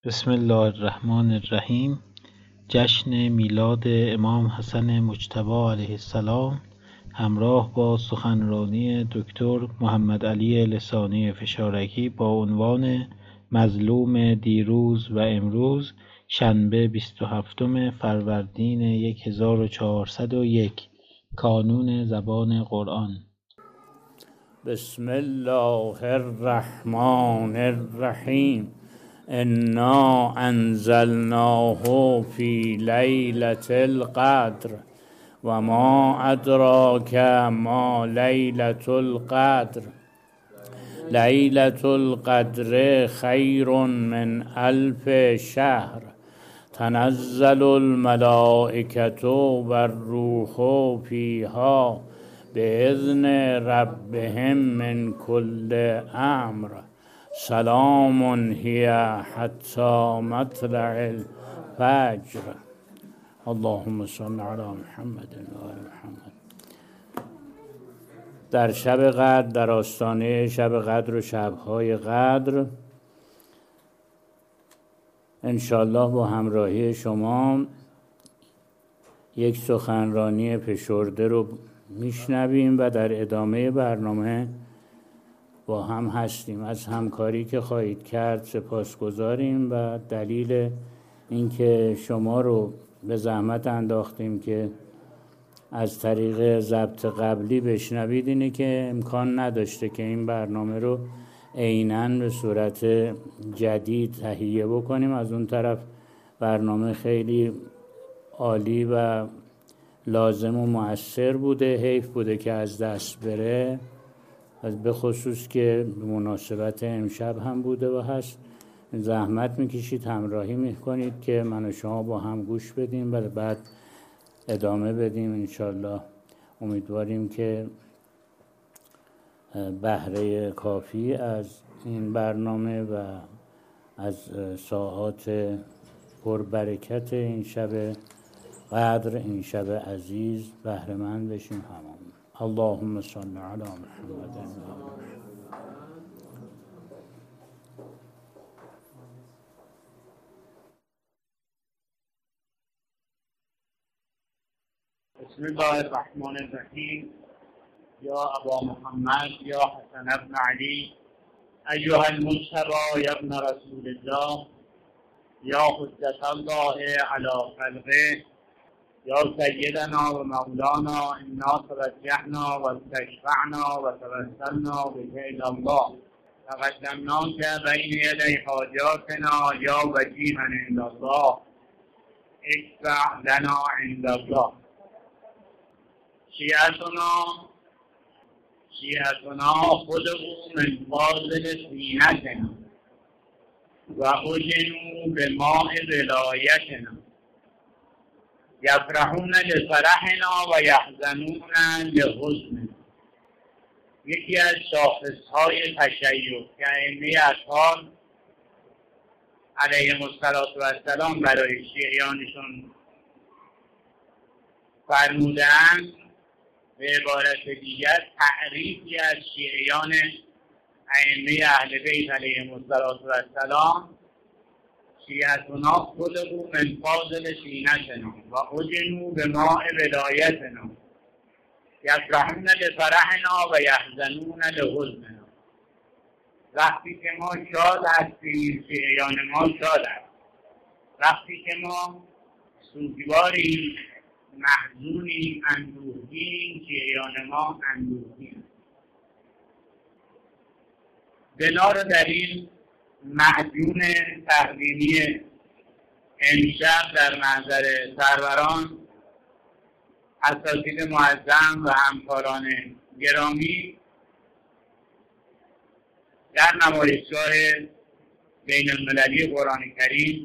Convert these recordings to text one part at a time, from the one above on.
بسم الله الرحمن الرحیم. جشن میلاد امام حسن مجتبی علیه السلام همراه با سخنرانی دکتر محمد علی لسانی فشارکی با عنوان مظلوم دیروز و امروز، شنبه 27 فروردین 1401، کانون زبان قرآن. بسم الله الرحمن الرحیم. انا انزلناه فی لیلة القدر و ما ادراک ما لیلة القدر. لیلة القدر خیر من الف شهر تنزل الملائکة والروح فیها بإذن ربهم من كل امر سلام هی حتی مطلع الفجر. اللهم صل علی محمد و آل محمد. در شب قدر، در آستانه شب قدر و شبهای قدر، انشالله با همراهی شما یک سخنرانی فشرده رو میشنویم و در ادامه برنامه با هم هستیم. از همکاری که خواهید کرد سپاسگزاریم و دلیل اینکه شما رو به زحمت انداختیم که از طریق ضبط قبلی بشنوید اینه که امکان نداشته که این برنامه رو عیناً به صورت جدید تهیه بکنیم. از اون طرف برنامه خیلی عالی و لازم و مؤثر بوده، حیف بوده که از دست بره، به خصوص که به مناسبت امشب هم بوده و هست. زحمت میکشید، همراهی میکنید که من و شما با هم گوش بدیم و بعد ادامه بدیم انشالله. امیدواریم که بهره کافی از این برنامه و از ساعات پربرکت این شب قدر، این شب عزیز بهره مند بشیم همون. اللهم صل علی محمد. بسم الله الرحمن الرحیم. یا ابا محمد، یا حسن ابن علی، ایها المجتبی یا ابن رسول الله، یا حجت الله علی خلقه، یا سیدنا و مولانا، انا توجهنا و استشفعنا و توسلنا بك الی الله، تقدمناک بین یدی حاجاتنا یا وجیها عند الله، اشفع لنا عند الله. شیعتنا خلقوا من فاضل سینتنا و اجنوا بماء ولایتنا، یفرحون لفرحنا و یحزنون لحزننا. یکی از شاخصهای تشیع که ائمه اطهار علیهم السلام برای شیعیانشون فرمودند، به عبارت دیگر تعریفی از شیعیان ائمه اهل بیت علیهم السلام: شیعتنا خلقوا من فاضل سینتنا و اجنوا بماء ولایتنا، یفرحون لفرحنا و یحزنون لحزننا. وقتی که ما شاد هستیم شیعیان ما شاد هست، وقتی که ما سوگواریم، محزونیم، اندوهگینیم، شیعیان ما اندوهگین. بنا رو در این معجون تقدیمی امشب در محضر سروران، اساتید معظم و همکاران گرامی، در نمایشگاه بین المللی قرآن کریم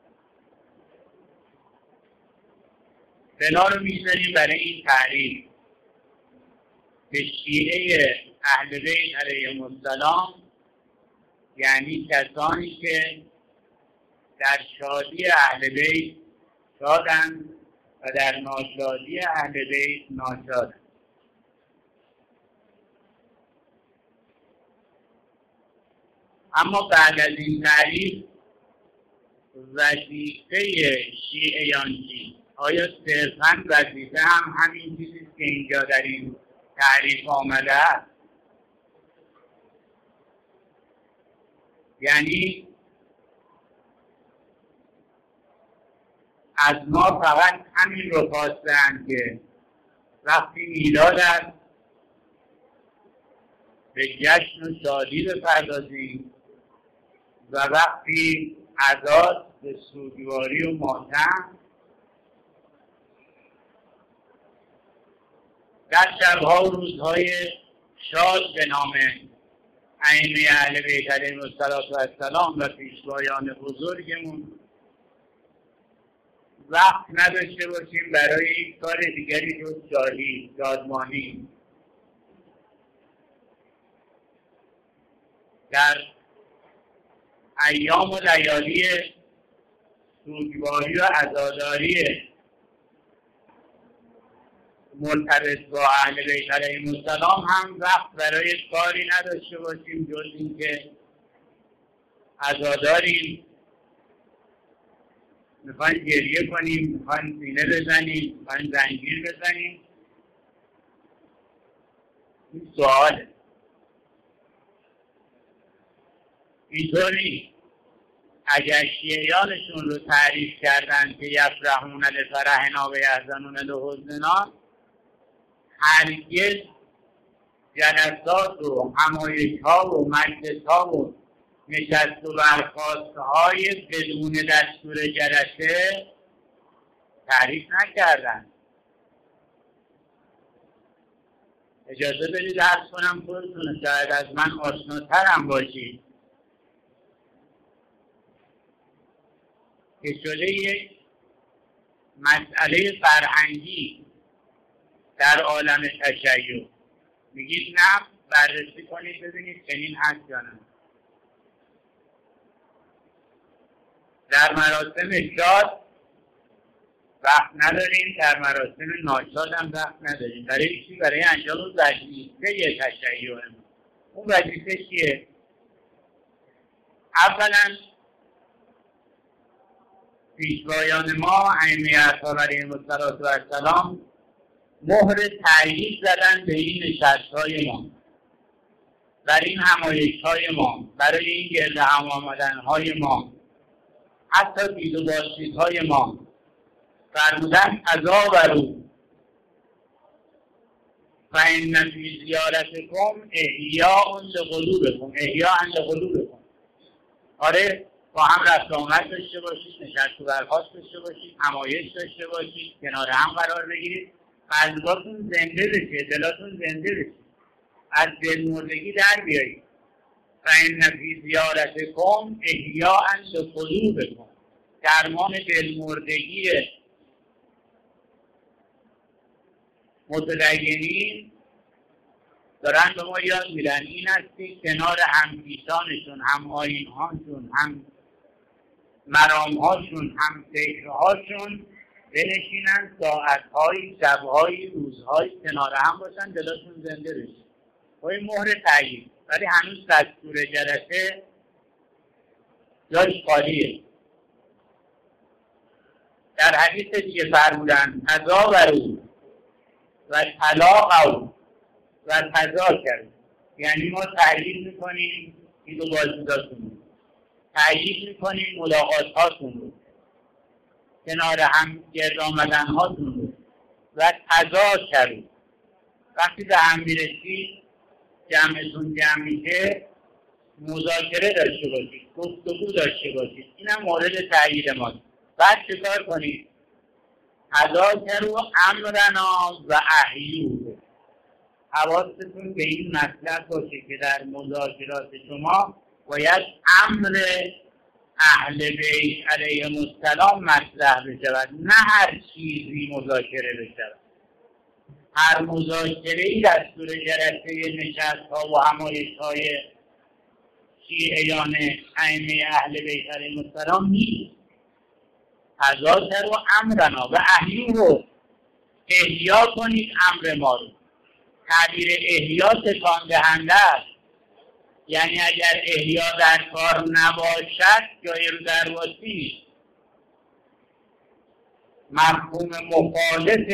بنا رو می‌ذاریم برای این تعریف که شیعه اهل بیت علیهم السلام یعنی کسانی که در شادی اهل بیت شادند و در ناشادی اهل بیت ناشادند. اما بعد از این تعریف وظیفه شیعیان چیست؟ آیا صرفاً وظیفه هم همین چیزیست که اینجا در این تعریف آمده است؟ یعنی از ما فقط همین رو خواستند که وقتی میلاد است به جشن و شادی بپردازیم و وقتی عزاد به سوگواری و ماتم، در شبها و روزهای شاد به نام ائمه اهل بیت علیهم السلام و پیشوایان بزرگمون وقت نداشته باشیم برای یک کار دیگری جز شادی، شادمانی. در ایام و لیالی سوگواری و عزاداری مرتبط با اهل بیت علیهم السلام هم وقت برای کاری نداشته باشیم جز اینکه عزاداریم، میخوایم گریه کنیم، میخوایم سینه بزنیم، میخوایم زنجیر بزنیم. این سواله. اینطوری اگر شیعیانشون رو تعریف کردن که یفرحون لفرحنا و یحزنون لحزننا، هرگز جلسات و همایش‌ها و مجلس‌ها و نشست و برخاست‌های بدون دستور جلسه تعریف نکردن. اجازه بدید عرض کنم خودتون شاید از من آشناترم باشید که شده یک مسئله فرهنگی در عالم تشیع. میگید نه، بررسی کنید ببینید چنین هست یا نه. در مراسم شاد وقت نداریم، در مراسم ناشاد هم وقت نداریم. برای چی؟ برای انجام وظیفه تشیع. اون وظیفه چیه؟ اولا پیشوایان ما ائمه اطهار علیهم السلام مهر تأیید زدن به این نشست‌های ما، بر این همایش‌های ما، برای این گرد هم آمدن‌های ما، حتی دید و بازدیدهای ما. فرمودن تظاهروا فإن فی زیارتکم احیاء لقلوبکم، احیاء لقلوبکم. آره، با هم رفت آمد داشته باشید، نشست و برخاست داشته باشید، همایش داشته باشید، کنار هم قرار بگیرید، قلباتون زنده بشه، دلاتون زنده بشه، از دلمردگی در بیایید. فإن فی زیارتکم احیاء لقلوبکم، درمان دلمردگی متدینین دارن به ما یاد میدن این است که کنار هم پیشانشون، هم آیین‌هاشون، هم مرام‌هاشون، هم فکرهاشون بنشینن، ساعت‌هایی، شب‌هایی، روزهایی کنار هم باشن، دلاشون زنده بشه. با این مهر تأیید. ولی هنوز دستور جلسه جاش خالیه. در حدیث دیگه فرمودن تظاهروا و تلاقوا و تذاکروا، یعنی ما تأیید میکنیم این دو بازدیداتون رو، تأیید میکنیم ملاقاتاتون رو، کنار هم گرد آمدنهاتون رو، و تذاکروا، وقتی به هم میرسید جمعتون جمع میشه مذاکره داشته باشید، گفتگو داشته باشید. این هم مورد تأیید ماست. بعد چه کار کنید؟ تذاکروا امرنا و احیوا. حواستون به این مطلب باشه که در مذاکرات شما باید امر اهل بیت علیهم السلام مطرح بشود، نه هر چیزی مذاکره بشود. هر مذاکره‌ای دستور جلسه نشست‌ها و همایش‌های شیعیان ائمه اهل بیت علیهم السلام نیست. تذاکروا امرنا و احیوا، احیا کنید امر ما رو. تعبیر احیا تکان دهنده است، یعنی اگر احیا در کار نباشد جای رو درواسی، مفهوم مخالف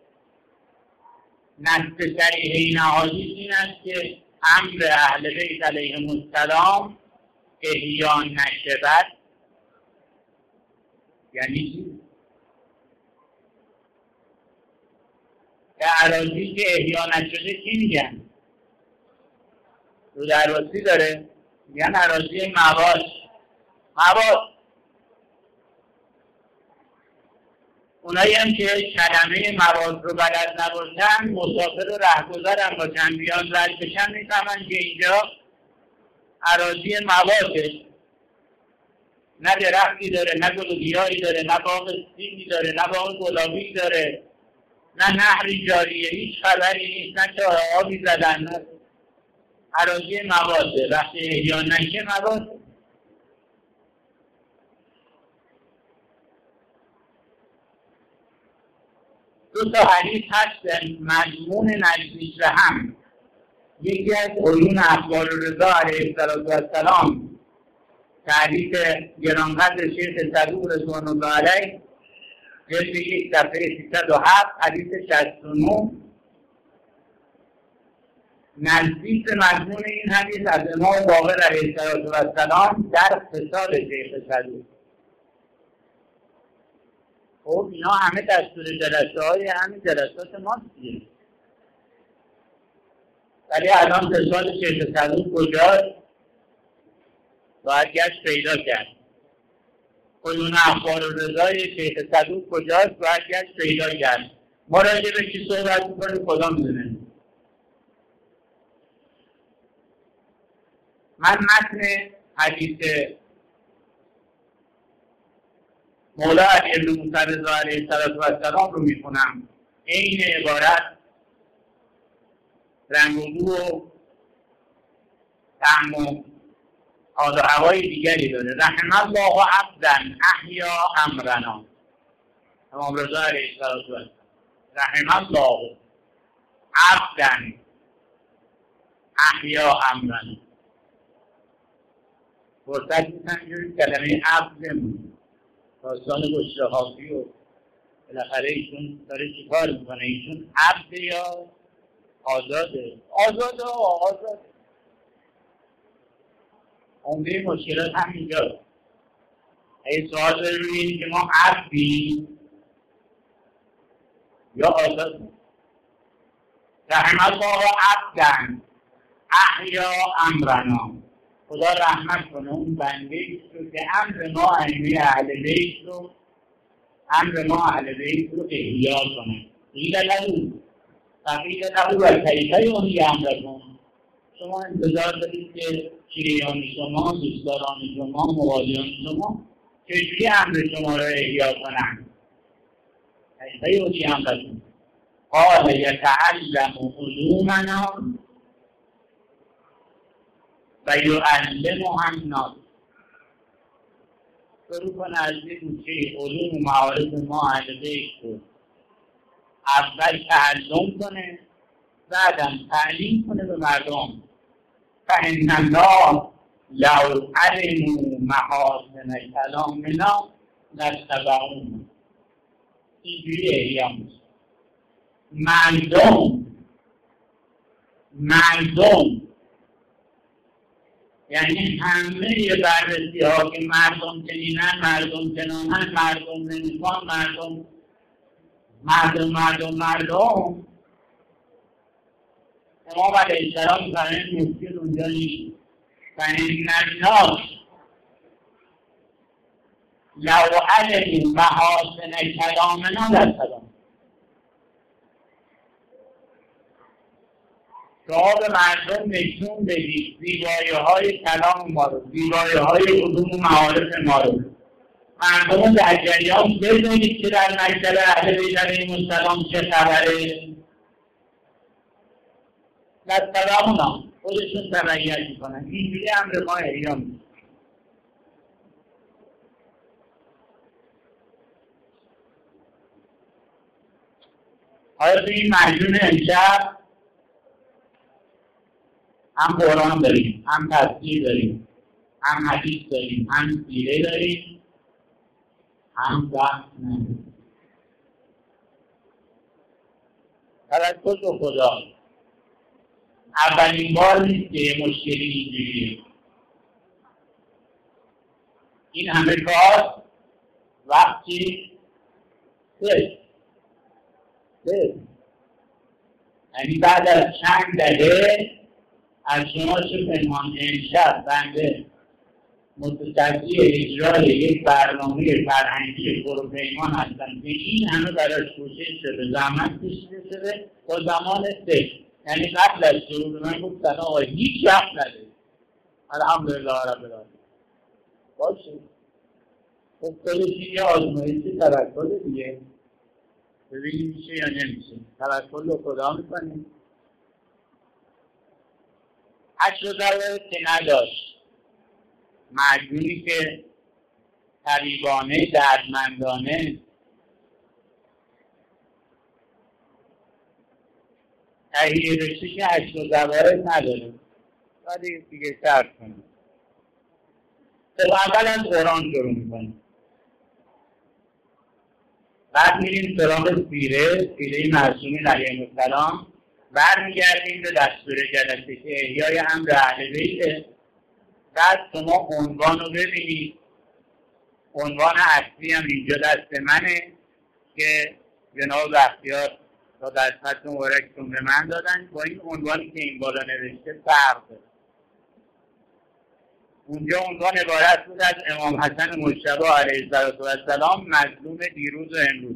نص صریح نهایی این است که امر اهل بیت علیهم السلام احیا نشود. یعنی چی؟ به اراضی که احیا نشده چی میگن؟ رو درواسی داره؟ میگن اراضی مواد. اونایی هم که کلمه مواد رو بلد نباشن، مسافر و رهگذر هم باشن، بیان رد بشن میفهمن که اینجا اراضی مواده، نه درختی داره، نه گل و گیاهی داره، نه باغ سیبی داره، نه باغ گلابی داره، نه نهری جاریه، هیچ خبری نیست، نه چاه آبی زدن، نه اراضی مواده. وقتی احیا نشه مواد. دو تا حدیث هست مضمون نزدیک به هم. یکی از علوم اخبار رضا علیه السلام، تعریف گرانقدر شیخ صدوق رضوان الله علیه، جلد 1 صفحه 307، حدیث 69. نزدیک به مضمون این حدیث از امام باقر علیه السلام در خصال شیخ صدوق. خب اینا همه دستور جلسه های همین جلسات ماست دیگه. ولی الان خصال شیخ صدوق کجاست؟ باید گشت پیدا کرد. علوم اخبار و رضای شیخ صدوق کجاست؟ باید گشت پیدا کرد. ما راجع به چی صحبت می‌کنیم خدا می‌دونه. من متن حدیث مولا علی بن موسی رضا علیه السلام رو میخونم. این عبارت رنگ و بو و طعم و حال و هوای دیگری داره. رحم الله عبدا احیا امرنا. امام رضا علیه السلام رحم الله عبدا احیا امرنا. فرصت میکنم کلمه عبد داستان بشرحافی و بالاخره ایشون داره چی کار میکنه؟ ایشون عبد یا آزاده؟ آزاده. عمده مشکلات همینجا. ای سوال داریم که ما عبدی یا آزاده؟ رحم الله عبدا احیا امرنا. خدا رحمت کنه اون بنده‌ای رو که امر ما اهل بیت رو احیا کنه. قیل له و کیف یحیی امرکم. شما انتظار دارید که شیعیان شما، دوستداران شما، موالیان شما چجوری امر شما رو احیا کنن؟ کیف یحیی امرکم. قال یتعلم علومنا و یعلمها الناس. شروع کنه از این که علوم و معارف ما اهل بیت رو اول تعلم کنه، بعدم تعلیم کنه به مردم. فإن الله لو علموا محاسن کلامنا لاتبعونا. اینجوری احیا میشه. مردم یعنی همه بررسی ها که مردم چنینن، مردم چنانن، مردم نمیخوان، مردم امام علیه السلام میفرمایند مشکل اونجا نیست. فإن الناس لو علموا محاسن کلامنا لاتبعونا. شما به مردم نشون بدید زیبایی‌های کلام ما رو، زیبایی‌های علوم و معارف ما رو. مردم در جریان بدونید که در مکتب اهل بیت علیهم السلام چه خبره. لاتبعونا. خودشون تبعیت میکنن. اینجوری امر ما احیا میشه. آیا تو این مجموعه امشب هم قرآن داریم، هم تفسیر داریم، هم حدیث داریم، هم سیره داریم، هم بحث نداریم. توکل به خدا. اولین بار نیست که یه مشکلی اینجوریه. این همه کار وقتی یعنی بعد از چند دقیقه از شما چه پنهان امشب بنده متصدی اجرای یک برنامه فرهنگی پروپیمان هستم که این همه براش کوشش شده، زحمت کشیده شده با زمان فکر. یعنی قبل از شروع به من گفتن آقا هیچ وقت نده. الحمدلله رب العالمین. باشه. خب کلشی یه آزمایشی توکل دیگه. ببینیم میشه یا نمیشه. توکل رو خدا میکنیم. حج رو که نداشت. مجبوری که طبیبانه دردمندانه تهیه بشه که حج و زوارد نداره. باید دیگه شرط کنیم. خب اول از قرآن شروع میکنیم. بعد میریم سراغ سیره معصومین علیهم السلام. برمیگردیم به دستور جلسه که احیای امر اهل بیته. بعد شما عنوان رو ببینید. عنوان اصلی هم اینجا دست منه که جناب بختیار تا در خط مبارکتون به من دادن. با این عنوانی که این بالا نوشته فرق داره. اونجا عنوان عبارت بود از امام حسن مجتبی علیه السلام مظلوم دیروز و امروز.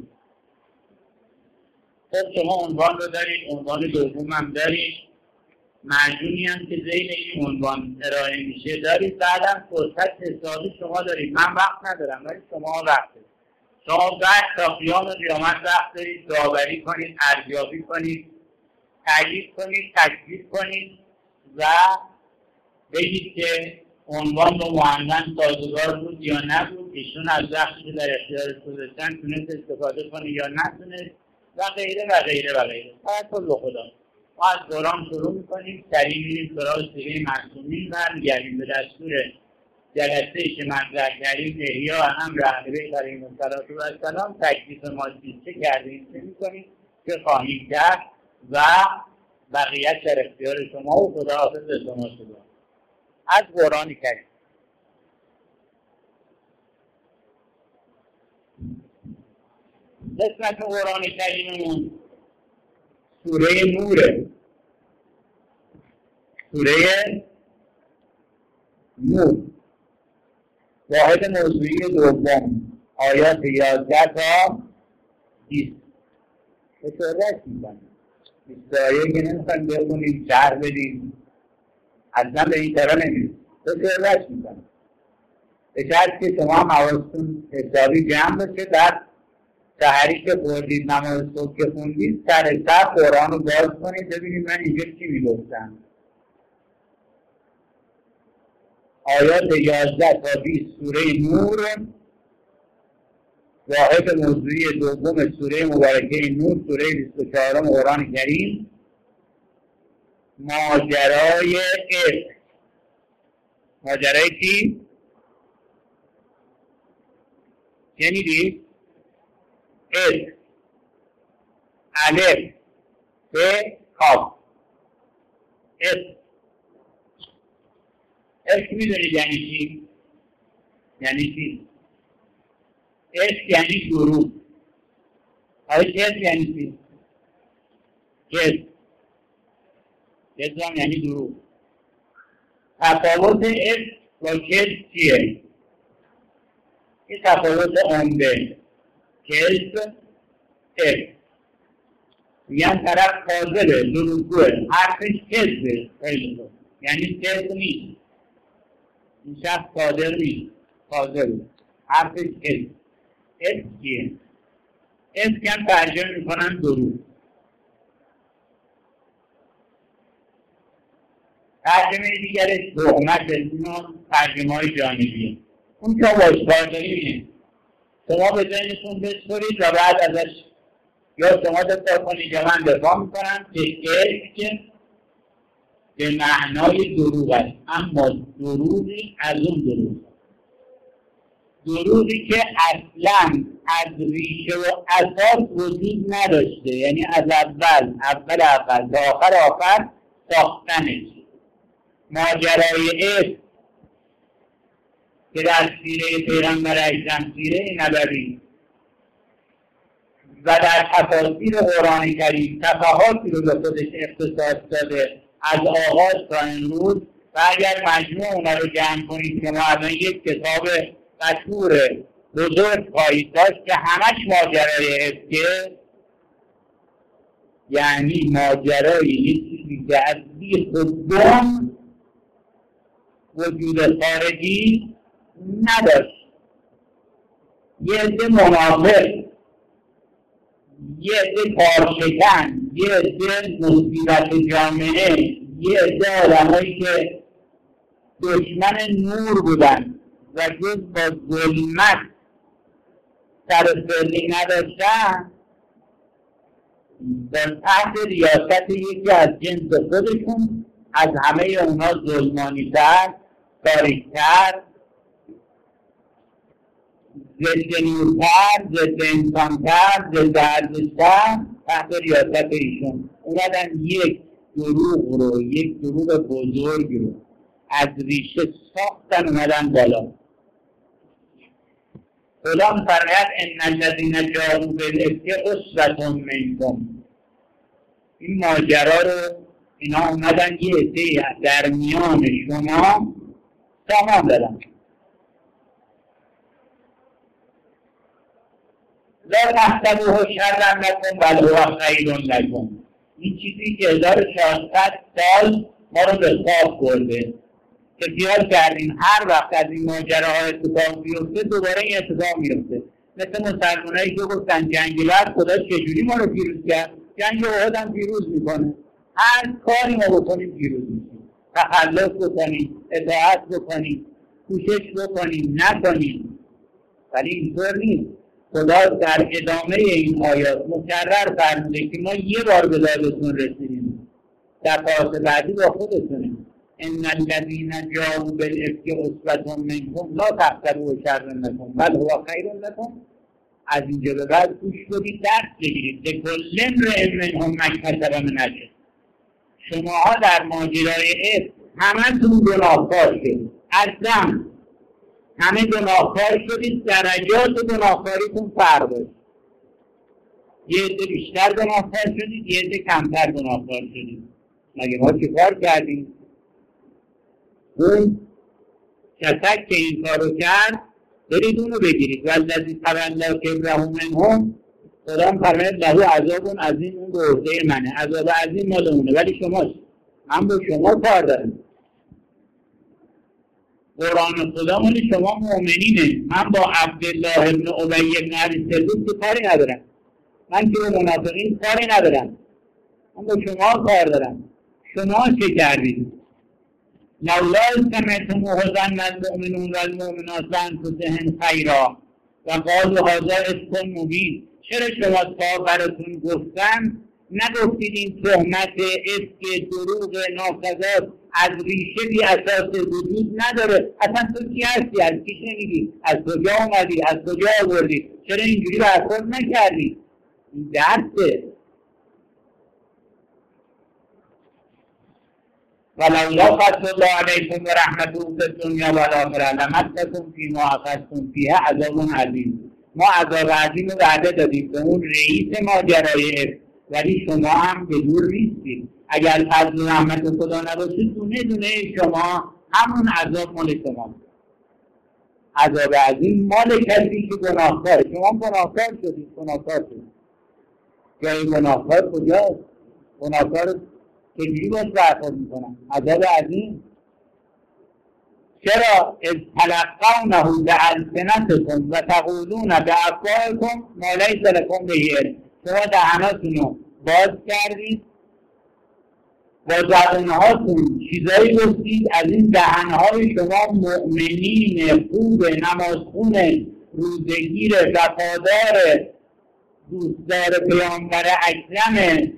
خب شما عنوان رو دارید، عنوان دوم هم دارید، مجموعی هم که زیر این عنوان ارائه میشه دارید. بعدم فرصت حسابی شما دارید. من وقت ندارم ولی شما وقت دارید. شما بعد تا قیام قیامت وقت دارید داوری کنید، ارزیابی کنید، تایید کنید، تکذیب کنید و بگید که عنوان با معلم سازگار بود یا نبود، ایشون از وقتی که در اختیارش گذاشتن تونست استفاده کنه یا نتونست و غیره و غیره و غیره. توکل به خدا. ما از قرآن شروع میکنیم، سریع میریم سراغ سیره معصومین، برمیگردیم به دستور جلسه‌ای که مطرح کردیم احیا امر اهل بیت علیهم السلام. تکلیف ما چه کردیم، چه میکنیم، چه خواهیم کرد و بقیه‌اش در اختیار شما و خداحافظ شما شده. از قرآن کریم. قسمت قرآن کریممون سوره نوره. سوره نور واحد موضوعی دوم آیات 11 تا 20. بسیارش میکنم 20 آیه که نمیخوایم بخونیم شرح بدیم اصلا به این طرح نمیدیم. بسیارش میکنم به شرط که شما حواستون حسابی جمع بشه. در سحری که خوردید، نماز صبح که خوندید، سر قرآن رو باز کنید ببینید من اینجا چی میگفتم. آیات 11 تا 20 سوره نور واحد موضوعی دوم سوره مبارکه نور، سوره 24 قرآن کریم. ماجرای عشق. ماجرای چی؟ شنیدید؟ عشق. الف ب کاف. عشق. عشق میدونید یعنی چی؟ یعنی چی؟ عشق یعنی دروغ. عشق یعنی چی؟ کذب. کذب هم یعنی دروغ. تفاوت عشق با کذب چیه؟ این تفاوت عمده. کذب عشق. میگن طرف کاذبه، دروغگوه، حرفش کذبه. یعنی کذب نیست. این شخص صادق نیست، کاذبه، حرفش کذب. عشق چیه؟ عشق هم ترجمه میکنن دروغ. ترجمه دیگرش تهمت. اینا ترجمه های جانبیه. اون که واشکارداری اینه شما به ذهنتون بسپرید و بعد ازش یا شما دفاع کنید یا من دفاع میکنم که عشق به معنای دروغ است، اما دروغی از اون دروغ. دروغی که اصلا از ریشه و اساس وجود نداشته، یعنی از اول تا آخر ساختنش. ماجرای عشق که در سیره پیغمبر اکرم، سیره نبوی و در تفاسیر قرآن کریم صفحاتی رو به خودش اختصاص داده از آغاز تا امروز، و اگر مجموع اونا رو جمع کنید که ما الان یک کتاب مشهور بزرگ خواهید داشت که همش ماجرای عشقه، یعنی ماجرای یک چیزی که از بی خودم وجود خارجی نداشت. یه عده منافق، یه عده کارشکن، یه عده مصیبت جامعه، یه عده آدمایی که دشمن نور بودن و جز با ظلمت سرسری نداشتن، در تحت ریاست یکی از جنس خودشون از همه اونا ظلمانی‌تر، تاریک‌تر، ضد نورتر، ضد انسانتر، ضد ارزشتر تحت ریاست ایشون اومدن یک دروغ بزرگ رو از ریشه ساختن، اومدن بالا. خدا می‌فرماید ان الذین جاءوا بالافک عصبة منکم. این ماجرا رو اینا اومدن یه عده در میان شما سامان دادن. لا تحسبوه شرا لکم بل هو خیر لکم. این چیزی که 1400 سال ما رو به خواب برده که خیال کردیم هر وقت از این ماجراها اتفاق بیفته دوباره این اتفاق میفته. مثل مسلمانایی که گفتن جنگ بعد خدا چجوری ما رو پیروز کرد، جنگ احد هم پیروز میکنه. هر کاری ما بکنیم پیروز میشیم. تخلف بکنیم، اطاعت بکنیم، کوشش بکنیم، نکنیم. ولی اینطور نیست. خدا در ادامه این آیات مکرر فرموده که ما یه بار به دادتون رسیدیم، دفعات بعدی با خودتونیم. ان الذین جاءوا بالافک عصبة منکم لا تحسبوه شرا لکم بل هو خیر لکم. از اینجا به بعد گوش بدید، درس بگیرید. لکل امرئ منهم ما اکتسب من اجر. شماها در ماجرای عشق همه‌تون گناهکار شدید، اصلا همه گناهکار شدید. درجات گناهکاریتون فرق داشت. یه عده بیشتر گناهکار شدید، یه عده کمتر گناهکار شدید. مگه ما چه کار کردیم؟ اون کسک که این کارو کرد برید اونو بگیرید. والذی تولی کبره منهم، خدا فرماید له عذاب عظیم. اون به عهده منه، عذاب عظیم مال اونه. ولی شماست، من با شما کار دارم. قرآن خدا مال شما مؤمنینه. من با عبدالله ابن ابی بن ابی سلول که کاری ندارم. من که به منافقین کاری ندارم. من با شما کار دارم. شما چه کردید؟ لولا سمعتموه ظن المؤمنون والمؤمنات بانفسهم خیرا و قالوا هذا افک مبین. چرا شما تا براتون گفتم نگفتید این تهمت افک، دروغ، ناکذب از ریشه بی اساس وجود نداره؟ اصلا تو کی هستی؟ از کی شنیدی؟ از کجا اومدی؟ از کجا آوردی؟ چرا اینجوری برخورد نکردی؟ این درسته. ولولا فضل الله علیکم و رحمته فی الدنیا و الاخره لمسکم فیما اخذتم فیه عذاب عظیم. ما عذاب عظیم رو وعده دادیم به اون رئیس ماجرای، ولی شما هم به دور نیستید. اگر فضل و رحمت خدا نباشه دونه دونه شما همون عذاب مال شما. عذاب عظیم مال کسی که گناهکاره. شما گناهکار شدید، جای گناهکار کجاست؟ گناهکار چجوری باش برخورد میکنن؟ عذاب عظیم. چرا؟ اذ تلقونه بألسنتکم و تقولون بأفواهکم ما لیس لکم به علم. شما دهناتونو باز کردید، با زبانهاتون چیزایی گفتید، از این دهنهای شما مؤمنین خوب، نمازخون، روزگیر، وفادار، دوستدار پیامبر اکرم،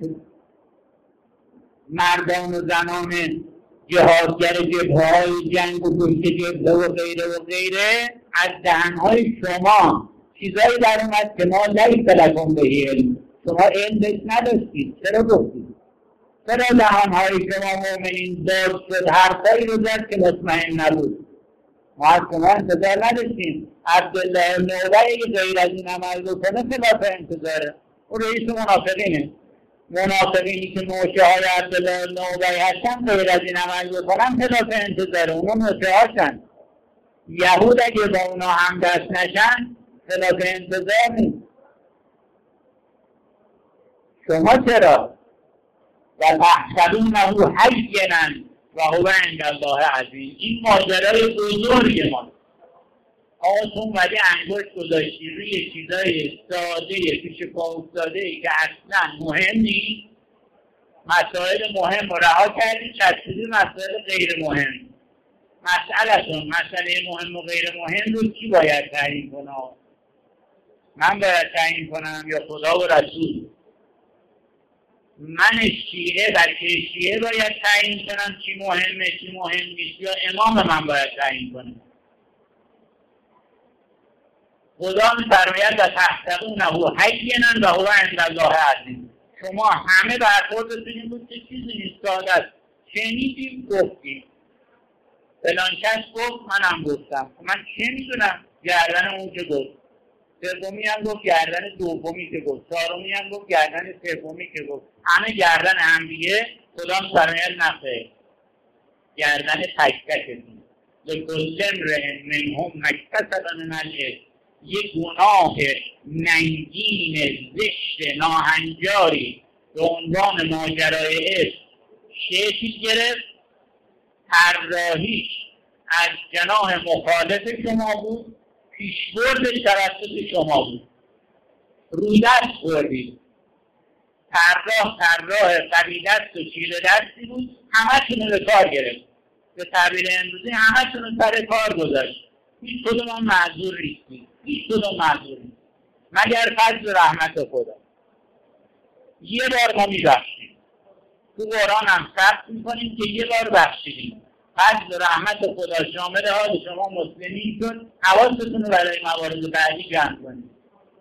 مردان و زنان جهادگر جبهه‌های جنگ و کشت جبهه و غیره و غیره، از دهنهای شما چیزایی در اومد که ما لیس لکم به علم، شما علم بهش نداشتید. چرا گفتید؟ چرا دهنهای شما مؤمنین باز شد حرفایی رو زد که مطمئن نبود؟ ما از شما انتظار نداشتیم. عبدالله بن ابی غیر از این عمل بکنه خلاف انتظاره. او رئیس منافقینه. منافقینی که نوشه های عبدالله بن ابی هستن غیر از این عمل بکنن خلاف انتظاره. اونا نوشه هاشن. یهود اگه با اونا هم دست نشن خلاف انتظار نیست. شما چرا؟ و تحسبونه هینا و هو عند الله عظیم. این ماجرای بزرگ ما. آقا تو اومدی انگشت گذاشتی روی چیزای ساده پیش پا افتاده‌ای که اصلا مهم نیست، مسائل مهم رو رها کردی چسبیدی مسائل غیر مهم. مسئله مهم و غیر مهم رو کی باید تعیین کنه؟ من باید تعیین کنم یا خدا و رسول؟ من شیعه بلکه شیعه باید تعیین کنم چی مهمه چی مهم نیست، یا امام من باید تعیین کنم؟ خدا می‌فرماید و تحسبونه هینا و هو عند الله عظیم. شما همه برخوردتون این بود که چیزی نیست، ساده است. شنیدیم گفتیم، فلان کس گفت منم گفتم. من چه میدونم؟ گردن اون که گفت، سومی هم گفت گردن دومی که گفت، چهارمی هم گفت گردن سومی که گفت. همه گردن هم دیگه. خدا می‌فرماید نخیر، گردن تک تکتون. لکل امرئ منهم ما اکتسب من الاثم. یک گناه ننگین زشت ناهنجاری به عنوان ماجرای عشق شکل گرفت، طراحیش از جناح مخالف شما بود، پیشبردش توسط شما بود، رودست خوردید. طراح قوی دست و چیره دستی بود، همه‌تون رو به کار گرفت. به تعبیر امروزی همه‌تون رو سر کار گذاشت. هیچ کدوم هم معذور نیستید، هیچ کدوم معذور نیست مگر فضل رحمت خدا. یه بار ما میبخشیم، تو قرآن هم ثبت میکنیم که یه بار بخشیدیم. فضل رحمت خدا شامل حال شما مسلمین شد. حواستون رو برای موارد بعدی جمع کنید.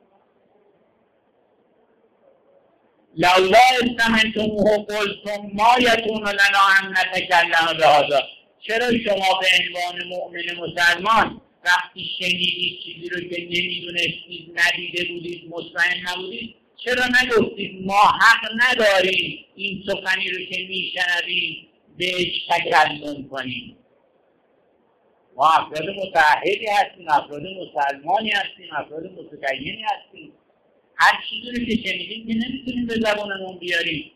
لولا استمعتموه قلتم ما یکون لنا ان نتکلم بهذا. چرا شما به عنوان مؤمن مسلمان وقتی شنیدید چیزی رو که نمیدونستید، ندیده بودید، مطمئن نبودید، چرا نگفتید ما حق نداریم این سخنی رو که میشنویم بهش تکلم کنیم؟ ما افراد متعهدی هستیم، افراد مسلمانی هستیم، افراد متدینی هستیم. هر چیزی رو که شنیدیم که نمیتونیم به زبانمون بیاریم.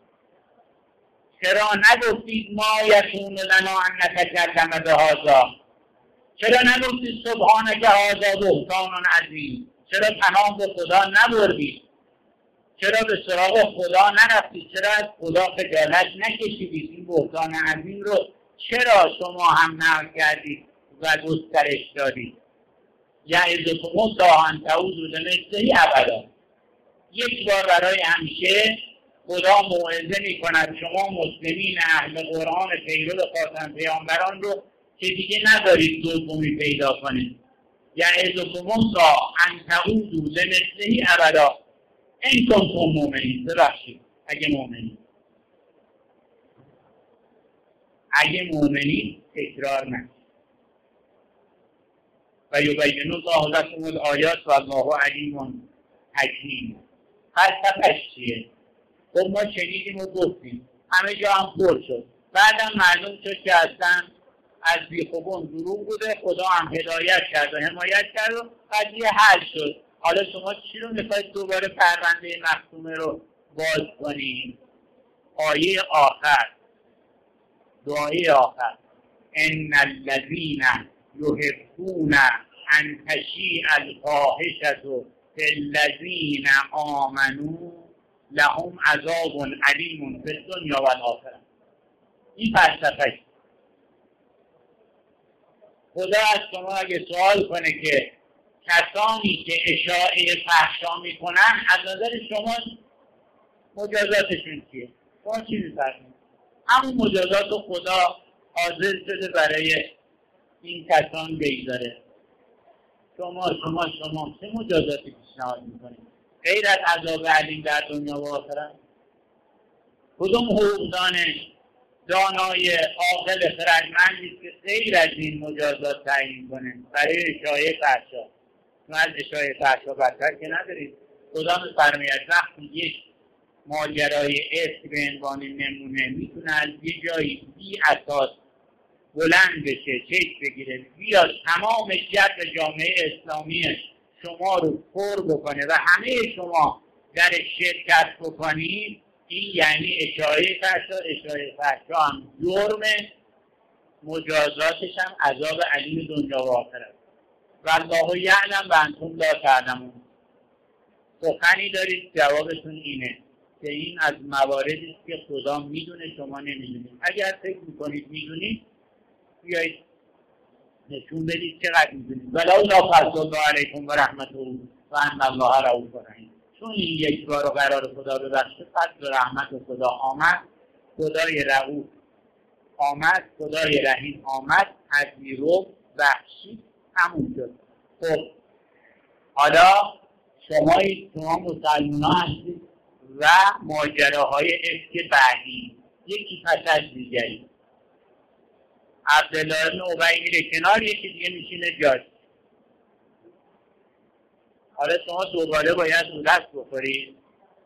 چرا نگفتید ما یکون لنا ان نتکلم بهذا؟ چرا نگفتید سبحانک هذا بهتان عظیم؟ چرا پناه به خدا نبردید؟ چرا به سراغ خدا نرفتید؟ چرا از خدا خجالت نکشیدید؟ این بهتان عظیم رو چرا شما هم نقل کردید و گسترش دادید؟ یعظکم الله ان تعودوا لمثله ابدا. یک بار برای همیشه خدا موعظه می‌کند شما مسلمین اهل قرآن پیرو خاتم پیامبران رو که دیگه ندارید دومی پیدا کنید. یعظکم الله ان تعودوا لمثله ابدا ان کنتم مؤمنین. ببخشید اگه مؤمنین تکرار نکنید. و یبین الله لکم الآیات و الله علیم حکیم. فلسفه‌اش چیه؟ خب ما شنیدیم و گفتیم، همه جا هم پر شد. بعدم معلوم شد که اصلا از بیخوبون دروغ بوده. خدا هم هدایت کرد و حمایت کرد و قضیه حل شد. حالا شما چی رو میخواید دوباره پرونده مختومه رو باز کنیم؟ آیه آخر، دعای آخر، ان الذین یحبون ان تشیع الفاحشة فی الذین آمنوا لهم عذاب علیم فی الدنیا و الآخرة. این فلسفه. خدا از شما اگه سوال کنه که کسانی که اشاعه فحشا میکنن از نظر شما مجازاتشون چیه؟ شما چی میفرمایید؟ همون مجازات رو خدا حاضر شده برای این کسان بگذاره. شما چه مجازاتی پیشنهاد میکنید غیر از عذاب علیم در دنیا و آخرت؟ کدوم حقوقدان دانای عاقل خردمندی که غیر از این مجازات تعیین کنه برای اشاعه فحشا؟ ما از اشاعه فحشا بدتر که ندارید. خدا می‌فرماید وقتی یک ماجرای افک به عنوان نمونه میتونه از یه جایی بی اساس بلند بشه، چشم بگیره، بیاد تمام جبر جامعه اسلامی شما رو پر بکنه و همه شما در شرکت بکنید، این یعنی اشاعه فحشا هم جرمه، مجازاتش هم عذاب علیم دنیا و آخرت. والله یعلم و انتم لا تعلمون. سخنی دارید جوابتون اینه که این از مواردی است که خدا میدونه شما نمیدونید. اگر فکر میکنید میدونید بیایید نشون بدید چقدر میدونید. ولولا فضل الله علیکم و رحمته و ان الله رؤوف رحیم. چون این یک بار قرار خدا ببخشه، فضل و رحمت خدا آمد، خدای رؤوف آمد، خدای رحیم آمد، پذیرفت، بخشید، همون شد. خب حالا شما مسلمان هستید و ماجراهای افک بعدی یکی پس از دیگری. عبدالله بن ابی میره کنار، یکی دیگه میشینه جاش. حالا شما دوباره باید رو دست بخورید.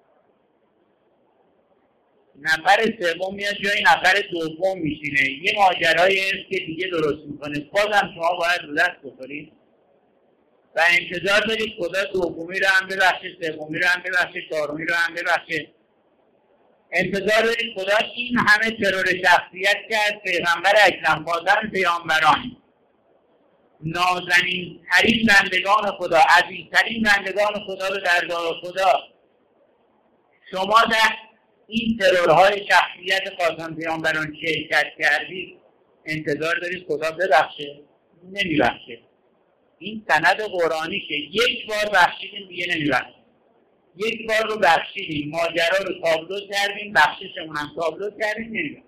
نفر سوم میاد جای نفر دوم میشینه، یه ماجرای افک دیگه درست میکنه، بازم شما باید رو دست بخورید و انتظار دارید خدا دومی رو هم ببخشه، سومی رو هم ببخشه، چهارمی رو هم ببخشه. انتظار دارید خدا این همه ترور شخصیت کرد، پیغمبر اکرم فاضل پیامبران، نازنین ترین بندگان خدا، عزیزترین بندگان خدا رو در درگاه خدا، شما در این ترورهای شخصیت خاتم پیامبران شرکت کردید، انتظار دارید خدا ببخشه؟ نمیبخشه. این سند قرآنیشه. یک بار بخشیدیم دیگه نمیبخشه. یک بار رو بخشیدیم، ماجرا رو تابلو کردیم، بخششمون هم تابلو کردیم، نمیبخشه.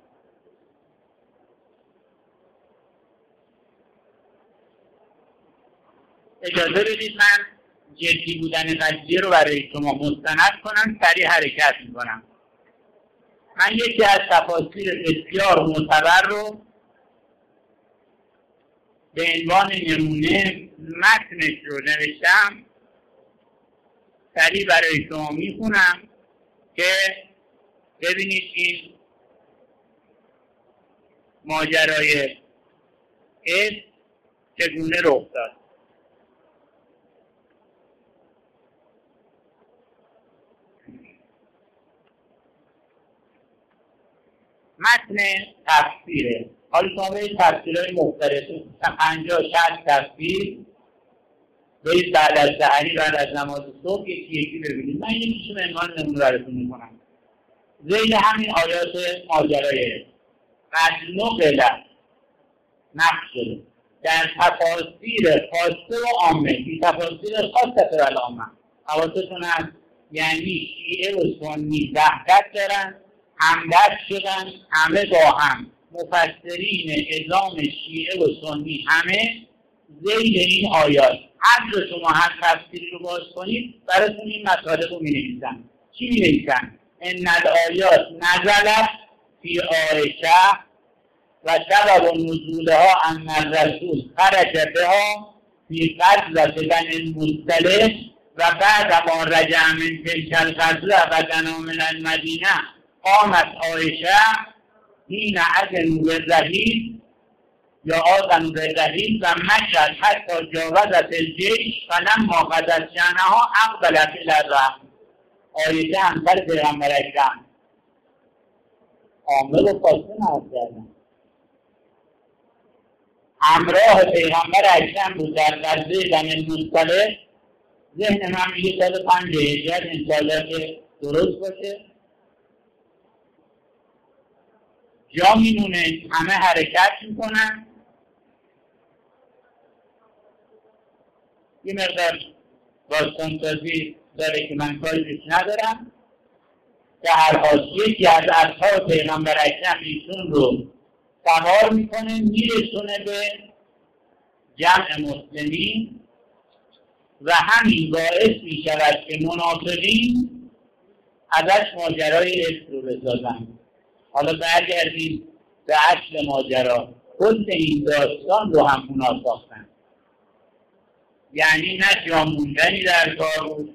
اجازه بدید من جدی بودن قضیه رو برای شما مستند کنم، سریع حرکت میکنم. من یکی از تفاسیر بسیار معتبر رو به عنوان نمونه متنش رو نوشتم، سریع برای شما میخونم که ببینید این ماجرای چگونه رخ داد. متن تفسیره. حالا شما به تفسیرهای مختلف 50-60 تفسیر برید بعد از سحری، بعد از نماز صبح یکی ببینید. من یکیشو به عنوان نمونه براتون میکنم. ذیل همین آیات ماجرای قد نقل نقل شده در تفاسیر خاصه و عامه، این تفاسیر خاصه و عامه حواستون هست، یعنی شیعه و سنی وحدت دارن، همدست شدن، همه با هم، مفسرین اعظام شیعه و سنی همه ذیل این آیات. هر جا شما هر تفسیری رو باز کنید براتون این مطالب رو می‌نویسن. چی می‌نویسن؟ ان الآیات نزلت فی عایشه و سبب نزولها ان الرسول خرج بها فی غزوة بنی المصطلق و بعد ما رجع من تلک الغزوة و دنا من المدینه قامت عایشه حین اذنوا بالرحیل یا آذنوا بالرحیل و مشت حتی جاوزت الجیش فلما قضت شأنها اقبلت الی الرحم. عایشه همسر پیغمبر اکرم عامه و خاصه نهاد کردن، همراه پیغمبر اکرم بود در غزوه بنی المصطلق. ذهن من میگه سال 5 هجری انشاءالله که درست باشه. جا میمونه، همه حرکت میکنن. یه مقدار داستانسازی داره که من کاری بهش ندارم. که هر حال یکی از اصحاب پیغمبر اکرم ایشون رو سوار میکنه، میرسونه به جمع مسلمین و همین باعث می شود که منافقین ازش ماجرای عشق رو بسازن. حالا برگردیم به اصل ماجرا. کل این داستان رو هم اونا ساختن، یعنی نه جاموندنی در کار بود،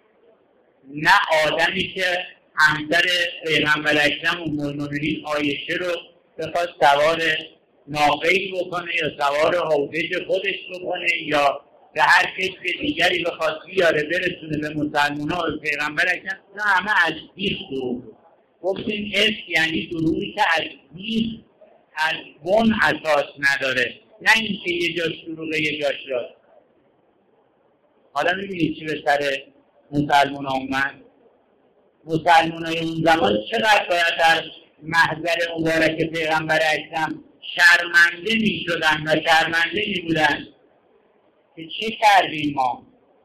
نه آدمی که همسر پیغمبر اکرم المؤمنین عایشه رو بخواد سوار ناقه‌ای بکنه یا سوار هودج خودش بکنه یا به هر کسی دیگری بخواد بیاره برسونه به مسلمان‌ها و پیغمبر اکرم. نه، همه از بیخ دروغ. گفتیم عشق یعنی دروغی که از بیخ، از بن اساس نداره، نه اینکه یه جاش دروغه یه جاش راست. حالا میبینید چی به سر مسلمان ها اومد؟ مسلمان های اون زمان چقدر باید در محضر مبارک پیغمبر اکرم شرمنده می شدن و شرمنده می بودن که چه کردیم ما؟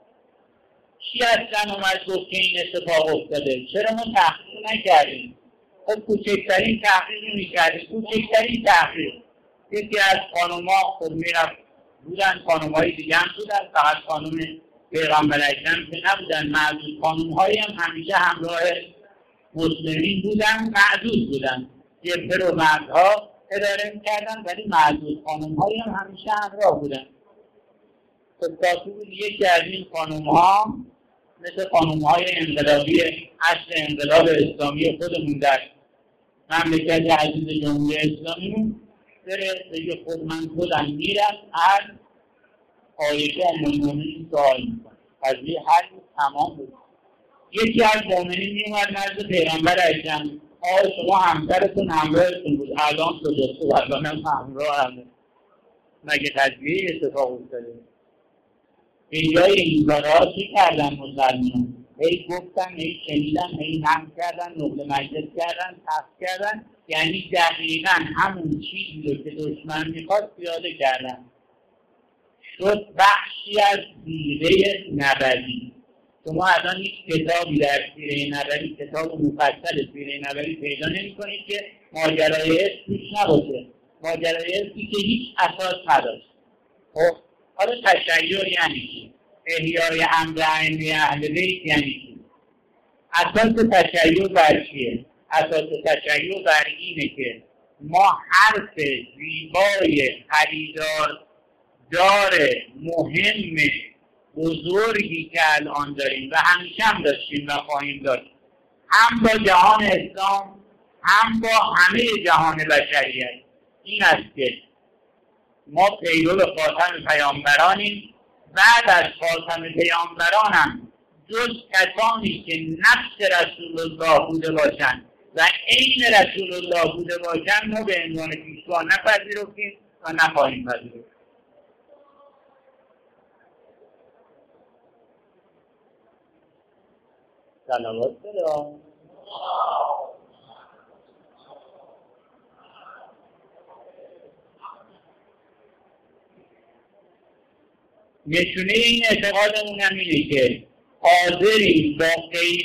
چی اصلا اومد گفت که این اتفاق افتاده؟ چرا ما تحقیق نکردیم؟ خب کوچکترین تحقیق می کردیم، کوچکترین تحقیق. یکی از خانوما خب میرفت بودن، خانومهای دیگه هم بودن، فقط خانوم پیغمبر اکرم که نبودن، معدود خانومهایی هم همیشه همراه مسلمین بودن، معدود بودن، جبهه رو مردها اداره میکردن ولی معدود خانومهایی هم همیشه همراه بودن. خب کافی بود یکی از این خانومها مثل خانومهای انقلابی عصر انقلاب اسلامی خودمون در مملکت عزیز جمهوری اسلامی بره بگه خود من خودم میرم از عایشه المؤمنین سوال میکنه، قضیه حل تمام بود. یکی از مؤمنین میومد نزد پیغمبر اکرم، شما همسرتون همراهتون بود، الان کجاست؟ الان هم همراه همه، مگه قضیه اتفاق افتاده؟ اینجای این کارها چی کردن مسلمانان؟ هی گفتن، هی شنیدن، هی هم کردن، نقل مجلس کردن، تفت کردن، یعنی دقیقا همون چیزی رو که دشمن میخواد پیاده کردن. شد بخشی از سیره نبوی. شما الان هیچ کتابی در سیره نبوی، کتاب مفصل سیره نبوی پیدا نمی‌کنید که ماجرای عشق توش نباشه، ماجرای عشقی که هیچ اساس نداشت. خب حالا تشیع یعنی چی؟ احیای امر عینی اهل بیت یعنی چی؟ اساس تشیع بر چیه؟ اساس تشیع بر اینه که ما حرف زیبای خریدار داره مهم بزرگی که الان داریم و همیشه هم داشتیم و خواهیم داشت، هم با جهان اسلام هم با همه جهان بشریت، این است که ما پیرو خاتم پیامبرانیم. بعد از خاتم پیامبرانم جز کسانی که نفس رسول الله بوده باشند و عین رسول الله بوده باشند ما به عنوان پیشوا نپذیرفتیم و نخواهیم پذیرفت. صلوات بدم. نشونه این اعتقادمون هم اینه که حاضریم با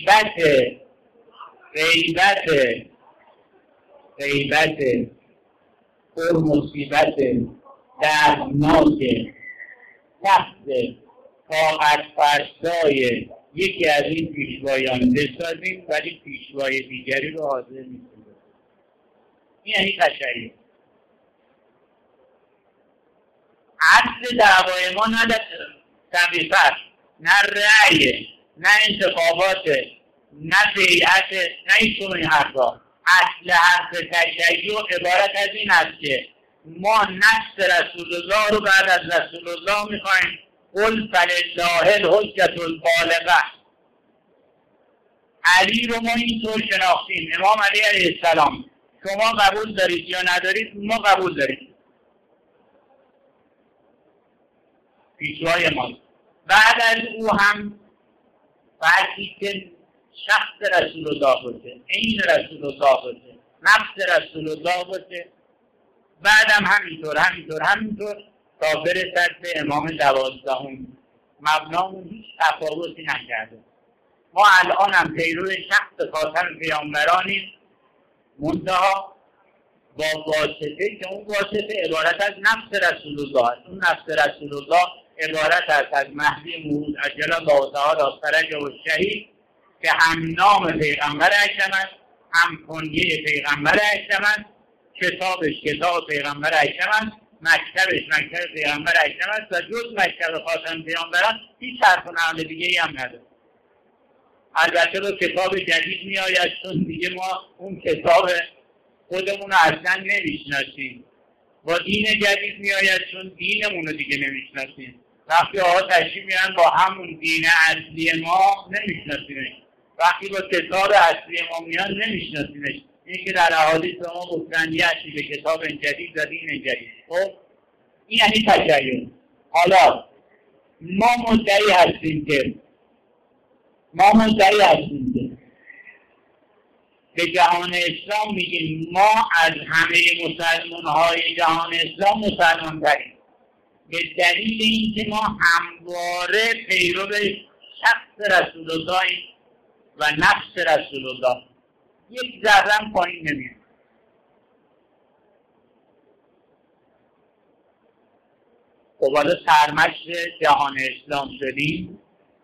غیبت پر مصیبت دردناک تحت طاقت فرسای یکی از این پیشوایان بسازیم ولی پیشوای دیگری رو حاضر نیستیم. این یعنی تشیع. اصل دعوای ما نه طبیعت، نه رأی، نه انتخابات، نه بیعت، نه این حرفا. اصل حرف تشیع عبارت از این است که ما نفس رسول الله رو بعد از رسول الله میخوایم. قل فلله الحجة البالغة. علی رو ما اینطور شناختیم، امام علی علیه السلام. شما قبول دارید یا ندارید، ما قبول دارید، پیشوای ما. بعد از او هم فرقی که شخص رسول الله باشه، عین رسول الله باشه، نفس رسول الله باشه. بعدم همینطور تا برسد به امام 12. مبنامون هیچ تفاوتی نکرده. ما الان هم پیرو شخص خاتم پیامبرانیم، منتها با واسطه که اون واسطه عبارت از نفس رسول الله است. اون نفس رسول الله عبارت است از مهدی موعود عجل الله تعالی فرجه و شهید که هم نام پیغمبر اکرم است، هم کنیه پیغمبر اکرم است، کتابش کتاب پیغمبر اکرم است، مکتبش مکتب پیغمبر اکرم است و جز مکتب خاتم پیغمبران هیچ حرف و نقل دیگه‌ای هم نداره. البته با کتاب جدید میآید، چون دیگه ما اون کتاب خودمون رو اصلا نمیشناسیم. با دین جدید میآید، چون دینمون رو دیگه نمیشناسیم. وقتی آقا تشریف میارن با همون دین اصلی ما نمیشناسیمش، وقتی با کتاب اصلی ما میان نمیشناسیمش. این که در احادیث ما گفتن یأتی به کتاب جدید و دین جدید. خب این یعنی تشیع. حالا ما مدعی هستیم که به جهان اسلام میگیم ما از همه مسلمان‌های جهان اسلام مسلمان تریم، به دلیل اینکه ما همواره پیرو شخص رسول الله و نفس رسول الله، یک ذره پایین نمیاد. خب حالا سرمشق جهان اسلام شدیم،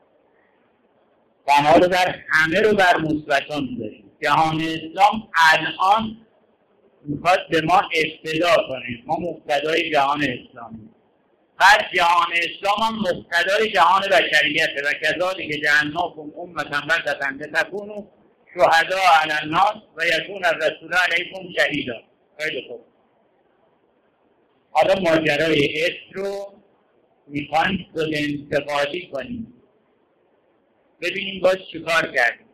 بنا رو در همه رو بر مثبتان داریم. جهان اسلام الان میخواد به ما اقتدا کنه، ما مقتدای جهان اسلامی. بعد جهان اسلام هم مقتدای جهان بشریته و کذالک جعلناکم امة وسطا لتکونوا شهداء علی الناس و یکون الرسول علیکم شهیدا. خیلی خوب. حالا ماجرای اسم رو میخوایم انتقادی کنیم، ببینیم باز چیکار کردیم.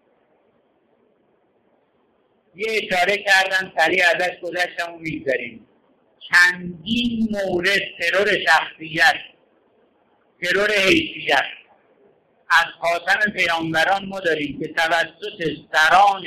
یه اشاره کردن سریع ازش گذشتم و میگذاریم. چندین مورد ترور شخصیت، ترور حیثیت از خاتم پیامبران ما داریم که توسط سران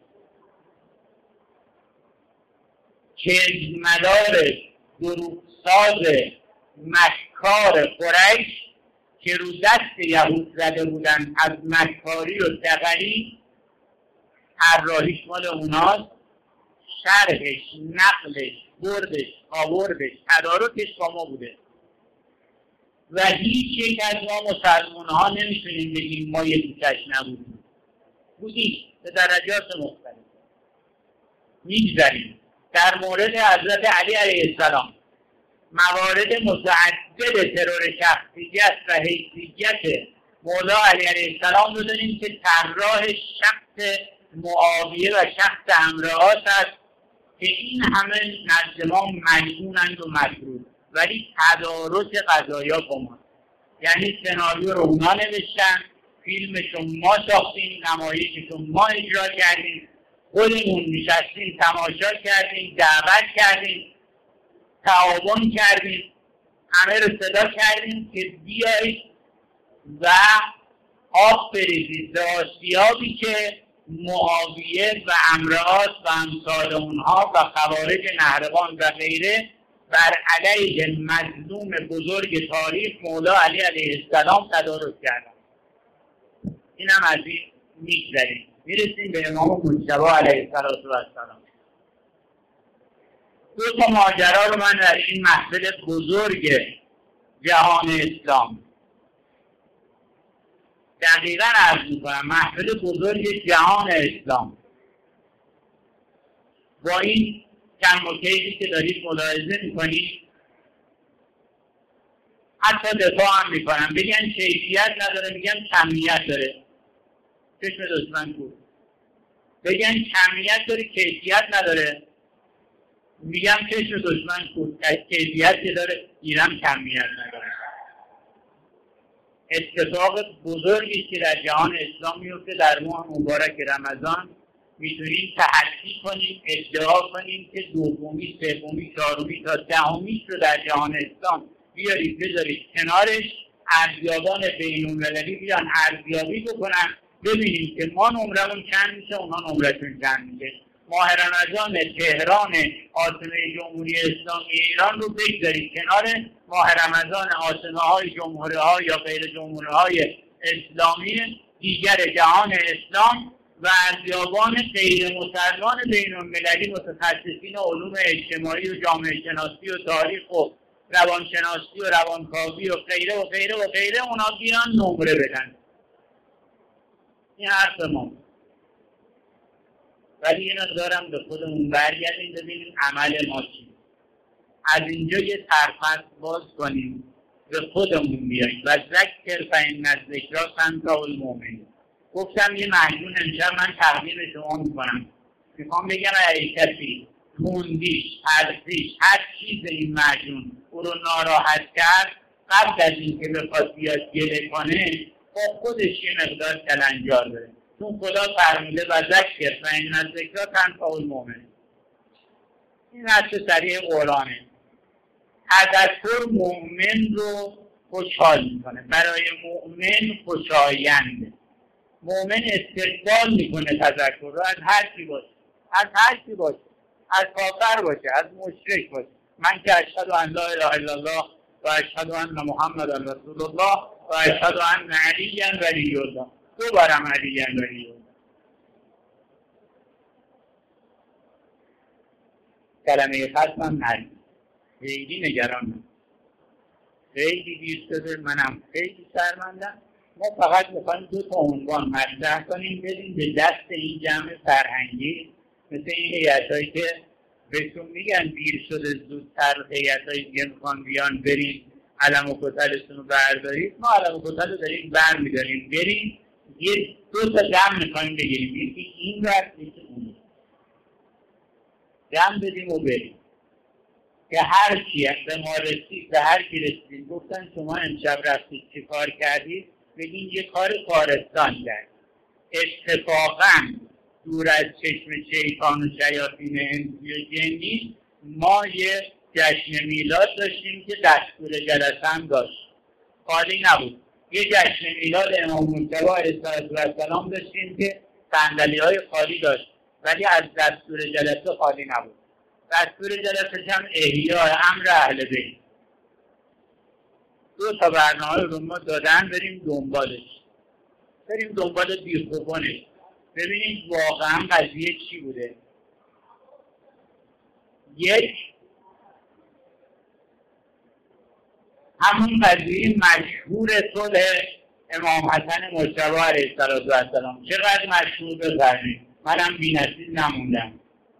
کذب‌مدار دروغساز مکار قریش که رو دست یهود زده بودن از مکاری و دغلی، طراحیش مال اوناست، شرحش، نقلش، بردش، آوردش، تدارکش با ما بوده و هیچ یک از ما مسلمان ها نمیتونیم بگیم ما یه دوچش نبودیم، بودیم به درجات مختلف. میگذاریم در مورد حضرت علی علیه السلام موارد متعدد ترور شخصیت و حیثیت مولا علی علیه السلام رو داریم که طراح شخص معاویه و شخص امرهاش است که این همه نزد ما مجنونند و مکروه، ولی تدارک قضایا با ما، یعنی سناریو رو اونا نوشتن، فیلمشو ما ساختیم، نمایششو ما اجرا کردیم، خودمون نشستیم تماشا کردیم، دعوت کردیم، تعاون کردیم، همه رو صدا کردیم که بیایید و آب بریزید به آسیابی که معاویه و امرآس و امثال اونها و خوارج نهروان و غیره بر علیه مظلوم بزرگ تاریخ مولا علی علیه السلام تدارک کردن. این هم از این میگذاریم، میرسیم به امام مجتبی علیه السلام. دو تا ماجرا رو من در این محفل بزرگ جهان اسلام دقیقاً عرض می‌کنم، محفل بزرگ جهان اسلام با این کم و کیفی که دارید ملاحظه می‌کنید، حتی دفاع هم می‌کنم، بگن کیفیت نداره میگن کمیت داره، چشم دشمن بود. بگن کمیت داره کیفیت نداره، میگم چشم دشمن بود. کیفیت که داره ایران کمیت نداره. اتفاق بزرگی که در جهان اسلام میفته در ماه مبارک رمضان، میتونیم تحقیق کنیم، ادعا کنیم که دومی، سومی، چهارمی تا دهمیش رو در جهان اسلام بیارید بذارید کنارش، ارزیابان بین‌المللی بیان ارزیابی بکنن، ببینیم که ما نمرمون چند میشه، اونا نمرشون چند میشه. ماه رمضان تهران عاصمه جمهوری اسلامی ایران رو بگذارید کنار ماه رمضان عاصمه های جمهوری ها یا غیر جمهوری های اسلامی دیگر جهان اسلام و ارزیابان غیر مسلمان بین المللی متخصصین علوم اجتماعی و جامعه شناسی و تاریخ و روانشناسی و روانکاوی و غیره و غیره و غیره، اونا بیان نمره بدن. این حرف ما. ولی یه مقدارم به خودمون برگردیم ببینیم عمل ما چی. از اینجا یه طرفت باز کنیم، به خودمون بیاییم. و ذکر فإن الذکری تنفع المؤمنین. گفتم یه مجنون امشب من تقدیم شما میکنم، میخوام بگم اگه کسی تندیش، ترسیش، هر چیز این مجنون او رو ناراحت کرد، قبل از اینکه بخواد بیاد گله کنه با خودش یه مقدار کلنجار بره، چون خدا فرموده و ذکر فإن الذکری تنفع المؤمنین. این نص صریح قرآنه. تذکر مؤمن رو خوشحال میکنه، برای مؤمن خوشاینده. مؤمن استقبال میکنه تذکر رو، از هر کی باشه، از هر کی باشه، از کافر باشه، از مشرک باشه. من که اشهد ان لا اله الا الله و اشهد ان محمدا رسول الله و اشهد ان علی ولی الله. تو برم علی ولی الله. کلمه ختمم نرید، خیلی نگرانم، خیلی دیر شده، منم خیلی سرمندم. ما فقط میخوایم 2 تا عنوان مطرح کنیم بدیم به دست این جمع فرهنگی، مثل این هیئتایی که بهتون میگن دیر شده زودتر هیئتایی دیگه میخوان بیان بریم علم و کتلتون رو بردارید. ما علم و کتل رو داریم برمیداریم بریم، یه 2 تا جمع میخوایم بگیریم، یکی این رفت یکی اون، جمع بدیم و بریم که هر کی به ما رسید، به هر کی رسید گفتن شما امشب رفتید چی کار کردید، بگین یه کار کارستان کرد. اتفاقا دور از چشم شیطان و شیاطین انسی و جنی ما یه جشن میلاد داشتیم که دستور جلسه هم داشت، خالی نبود. یه جشن میلاد امام مجتبی علیه السلام داشتیم که صندلی‌های خالی داشت، ولی از دستور جلسه خالی نبود. دستور جلسه هم احیاء امر اهل بیت. 2 تا برنامه رو ما دادن، بریم دنبالش، بریم دنبال بیخوبانش، ببینید واقعا قضیه چی بوده. یک، همون قضیه مشهور صلح امام حسن مجتبی علیه السلام. چقدر مشهور بفرمایید، منم بی‌نصیب نموندم.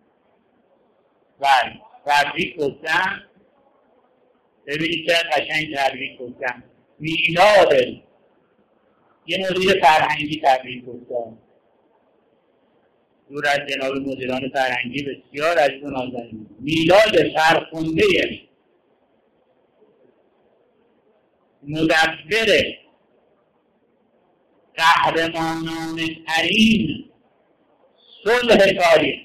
بله، تبریک گفتم، ببینید چقدر قشنگ تبریک گفتم. میلاد یه مدیر فرهنگی تبریک گفتم، دور از جناب مدیران فرهنگی بسیار از اون آزادی. میلاد فرخنده مدبر قهرمانان ترین صلح تاریخ،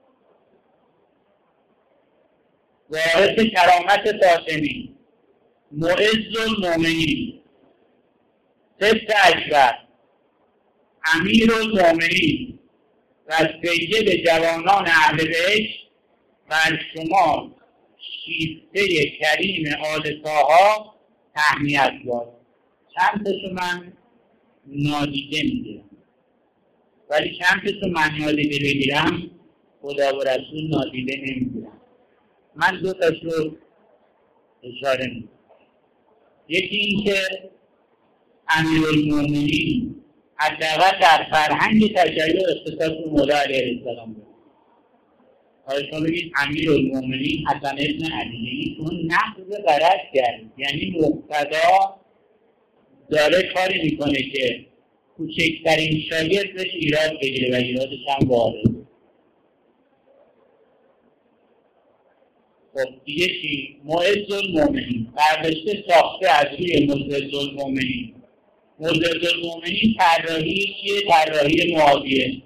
وارث کرامت فاطمی، معز المؤمنین، سبط اکبر، امیر المؤمنین و سید جوانان اهل بیت، بر شما شیفته کریم آل طاها تهنیت باد. چند تاشو من نادیده میگیرم، ولی چند تاشو من نادیده بگیرم خدا و رسول نادیده نمیگیرم. من 2 تاشو اشاره میکنم. یکی این که امیرالمومنین حداقل در فرهنگ تشیع اختصاص مولا علیه السلام بود. حالا شما بگید امیرالمومنین حسن ابن علی، اون نقض غرض کرد، یعنی مقتدا داره کاری میکنه که کوچکترین شاگرد بهش ایراد بگیره و ایرادش هم وارد. خب دیگه چی؟ معز المؤمنین برداشته ساخته از روی معز المؤمنین. معز المؤمنین طراحی چیه؟ طراحی معاویه.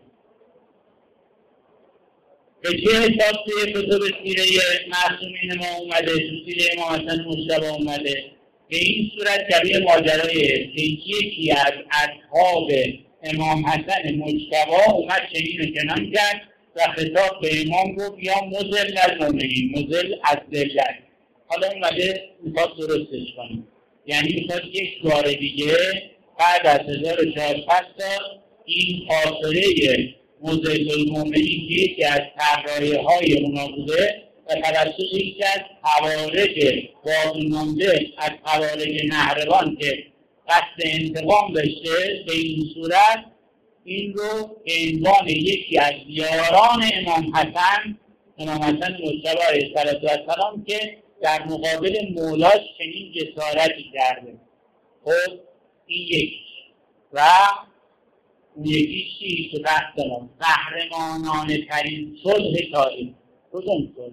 به چه حساب توی کتب سیره معصومین ما اومده، تو سیره امام حسن مجتبی اومده؟ به این صورت شبیه ماجرای یکی از اصحاب امام حسن مجتبی اومد چنین و چنان کرد و خطاب به امام گفت یا مذل المؤمنین، مذل از ذلت. حالا اومده میخواد درستش کنیم، یعنی میخواد یک بار دیگه بعد از 1400 سال این خاطره مذل المؤمنین که یکی از طراحی‌های اونا بوده و توسط یکی از خوارج باقی مانده از خوارج نهروان که قصد انتقام داشته، به این صورت این رو به عنوان یکی از یاران امام حسن مجتبی علیه السلام که در مقابل مولاش چنین جسارتی کرده. خب این یکی و اون یکی چی که بحث ما قهرمانانه ترین صلح تاریخ. کدوم صلح؟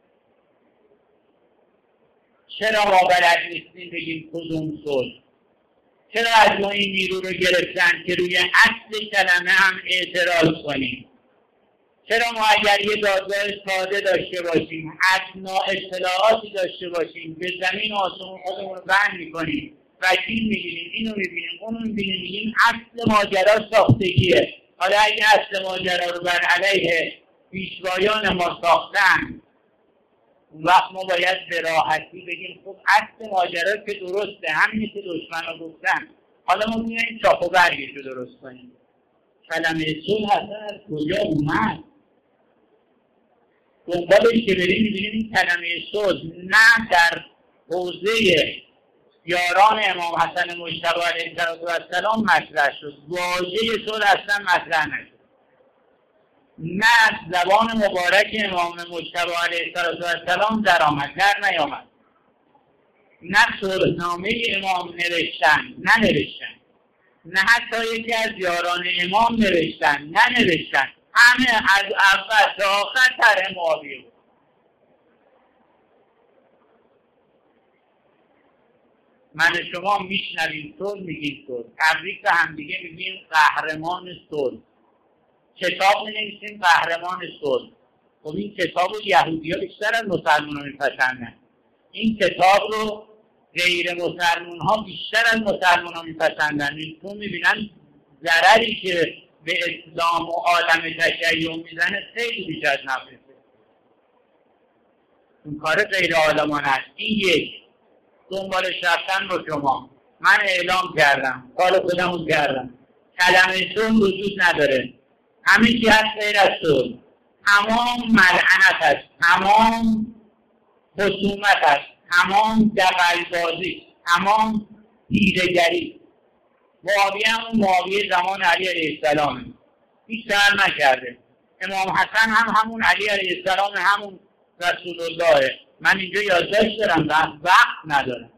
چرا ما بلد نیستیم بگیم کدوم صلح؟ چرا از ما این نیرو رو گرفتن که روی اصل کلمه هم اعتراض کنیم؟ چرا ما اگر یه دادگاه ساده داشته باشیم، ادنا اطلاعاتی داشته باشیم، به زمین آسمون خودمون رو بند میکنیم، وکیل میگیریم، اینو میبینیم، اونو میبینیم، میگیم اصل ماجرا ساختگیه. حالا اگه اصل ماجرا رو بر علیه پیشوایان ما ساختن، اون وقت ما باید به راحتی بگیم خب اصل ماجرا که درسته، همینی که دشمنا گفتن، حالا ما میایم چاپ و برگش رو درست کنیم. کلمه صلح اصلا از کجا اومد؟ دنبالش که بریم میبینیم این کلمه صلح نه در حوزه یاران امام حسن مجتبی علیه السلام مطرح شد، واژه صلح اصلا مطرح نشد، نه از زبان مبارک امام مجتبی علیه السلام در آمد، در نیامد، نه صلحنامه امام ننوشتن، نه حتی یکی از یاران امام ننوشتن، همه از اول تا آخر طرح معاویه بود. من شما میشنویم صلح میگیم صلح، تبریک به هم دیگه میگیم قهرمان صلح، کتاب می‌نویسیم قهرمان صلح. خب این کتاب رو یهودی‌ها بیشتر از مسلمان‌ها می‌پسندن، این کتاب رو غیر مسلمان‌ها بیشتر از مسلمان‌ها می‌پسندن، چون می‌بینن ضرری که به اسلام و عالم تشیع میزنه خیلی بیش از نفعه. این کار غیر عالمانه است. این یک دنبالش رفتن رو شما من اعلام کردم، کار خودمو کردم، کلمه صلح وجود نداره، همه چی هست غیر از صلح، تمام ملعنت است، تمام خصومت است، تمام دغل‌بازی، تمام حیله‌گری. معاویه همون معاویه زمان علی علیه السلام هیچ سر نکرده، امام حسن هم همون علی علیه السلام، همون رسول الله. من اینجا یادداشت دارم، وقت ندارم.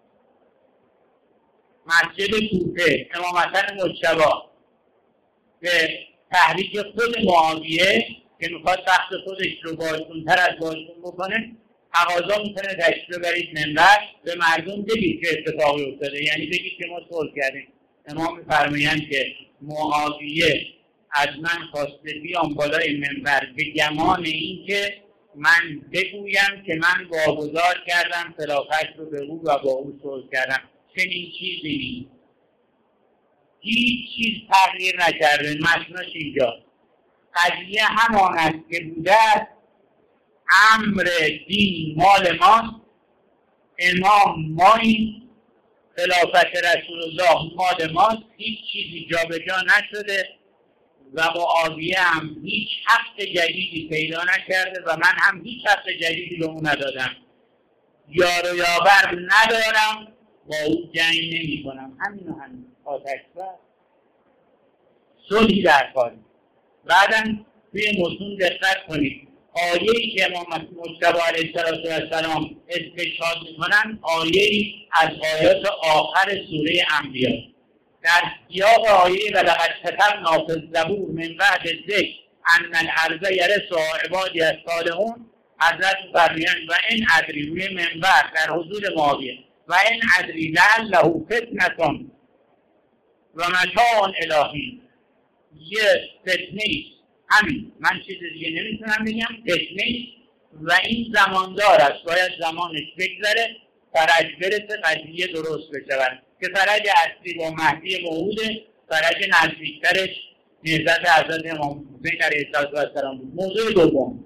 مسجد کوفه امام حسن مجتبی به تحریک خود معاویه که میخواد تخت خودش رو بازگونتر از بازگون بکنه، تقاضا میکنه تشریف ببرید منبر، به مردم بگید که اتفاقی افتاده، یعنی بگید که ما صلح کردیم. امام میفرمایند که معاویه از من خواسته بیام بالای منبر به گمان این که من بگویم که من واگذار کردم خلافت رو به او و با او صلح کردم. چنین چیزی نیست، هیچ چیز تغییر نکرده، متنش اینجا. قضیه همان است که بوده است، امر دین مال ماست، امام ماییم، خلافت رسول الله مال ماست، هیچ چیزی جابجا نشده و معاویه هم هیچ حق جدیدی پیدا نکرده و من هم هیچ حق جدیدی به اون ندادم، یار و یاور ندارم، با او جنگ نمی کنم. همین آتش بس صلحی در کاری. بعداً توی متون دقت کنید، آیه‌ای که امام مجتبی علیه السلام استشهاد می‌کنن آیه‌ای از آیات آخر سوره انبیاء. در سیاق آیه و لقد كتبنا فی الزبور من بعد الذکر ان الارض یرثها عبادی الصالحون، حضرت فرمایند و این ادری روی منبر در حضور معاویه و این ادری لعله فتنة و متاع الهی، یه فتنه‌ای، همین، من چیز دیگه نمیتونم بگم، فتنه‌ای و این زماندار است، باید زمانش بگذره، فرج برسه، قضیه درست بشه که فرج اصلی با مهدی موعوده، فرج نزدیکترش نهضت حضرت امام حسین علیه السلام بود. موضوع دوم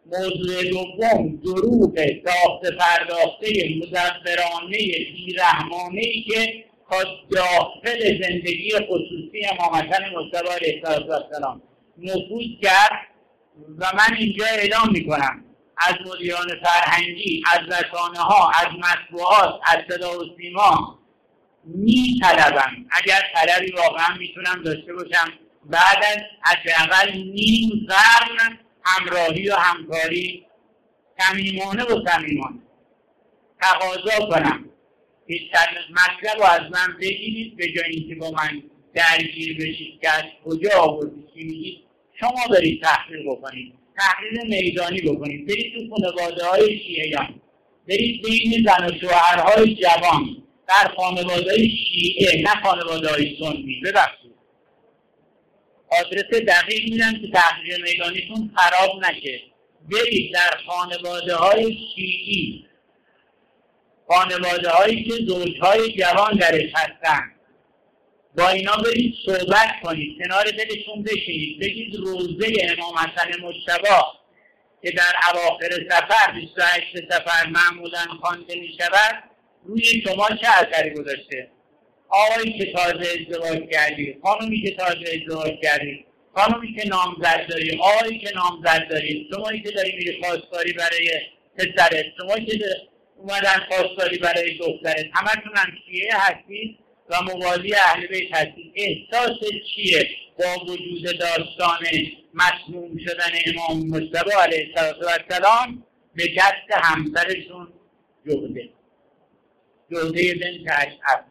دروغ ساخته پرداخته مدبرانه بی‌رحمانه‌ای که تا داخل زندگی خصوصی امام حسن مجتبی علیه السلام نفوذ کرد و من اینجا اعلام میکنم از مدیران فرهنگی، از رسانه‌ها، از مطبوعات، از صدا و سیما می‌طلبم، اگر طلبی واقعا میتونم داشته باشم، بعد از حداقل نیم قرن همراهی و همکاری صمیمانه و صمیمانه تقاضا کنم که مطلب رو از من بگیرید، به جای اینکه با من درگیر بشید که از کجا آوردید چی میگید، شما برید تحقیق بکنید، تحقیق میدانی بکنید، برید تو خانواده‌های شیعیان، برید بین زن و شوهرهای جوان در خانواده‌های شیعه، نه خانواده‌های سنی. ببخشید آدرس دقیق میدم که تحقیق میدانیتون خراب نشه. برید در خانواده‌های شیعی، خانواده‌هایی که زوجهای جوان درش هستن، با اینا برید صحبت کنید، کنار دلشون بشینید، بگید روزه امام حسن مجتبی که در اواخر سفر 28 سفر معمولا خوانده می‌شود روی شما چه اثری گذاشته؟ آقایی که تازه ازدواج کردی، خانومی که تازه ازدواج کردی، خانومی که نامزد داری، آقایی که نامزد داری، شمایی که داری میری خواستگاری برای پسرت، شمایی که اومدن خواستگاری برای دخترت، همتون هم شیعه هستید و موازی اهل بیت هستید. احساس چیه با وجود داستان مسموم شدن امام مجتبی علیه السلام به دست همسرشون جهده بنت اشعث؟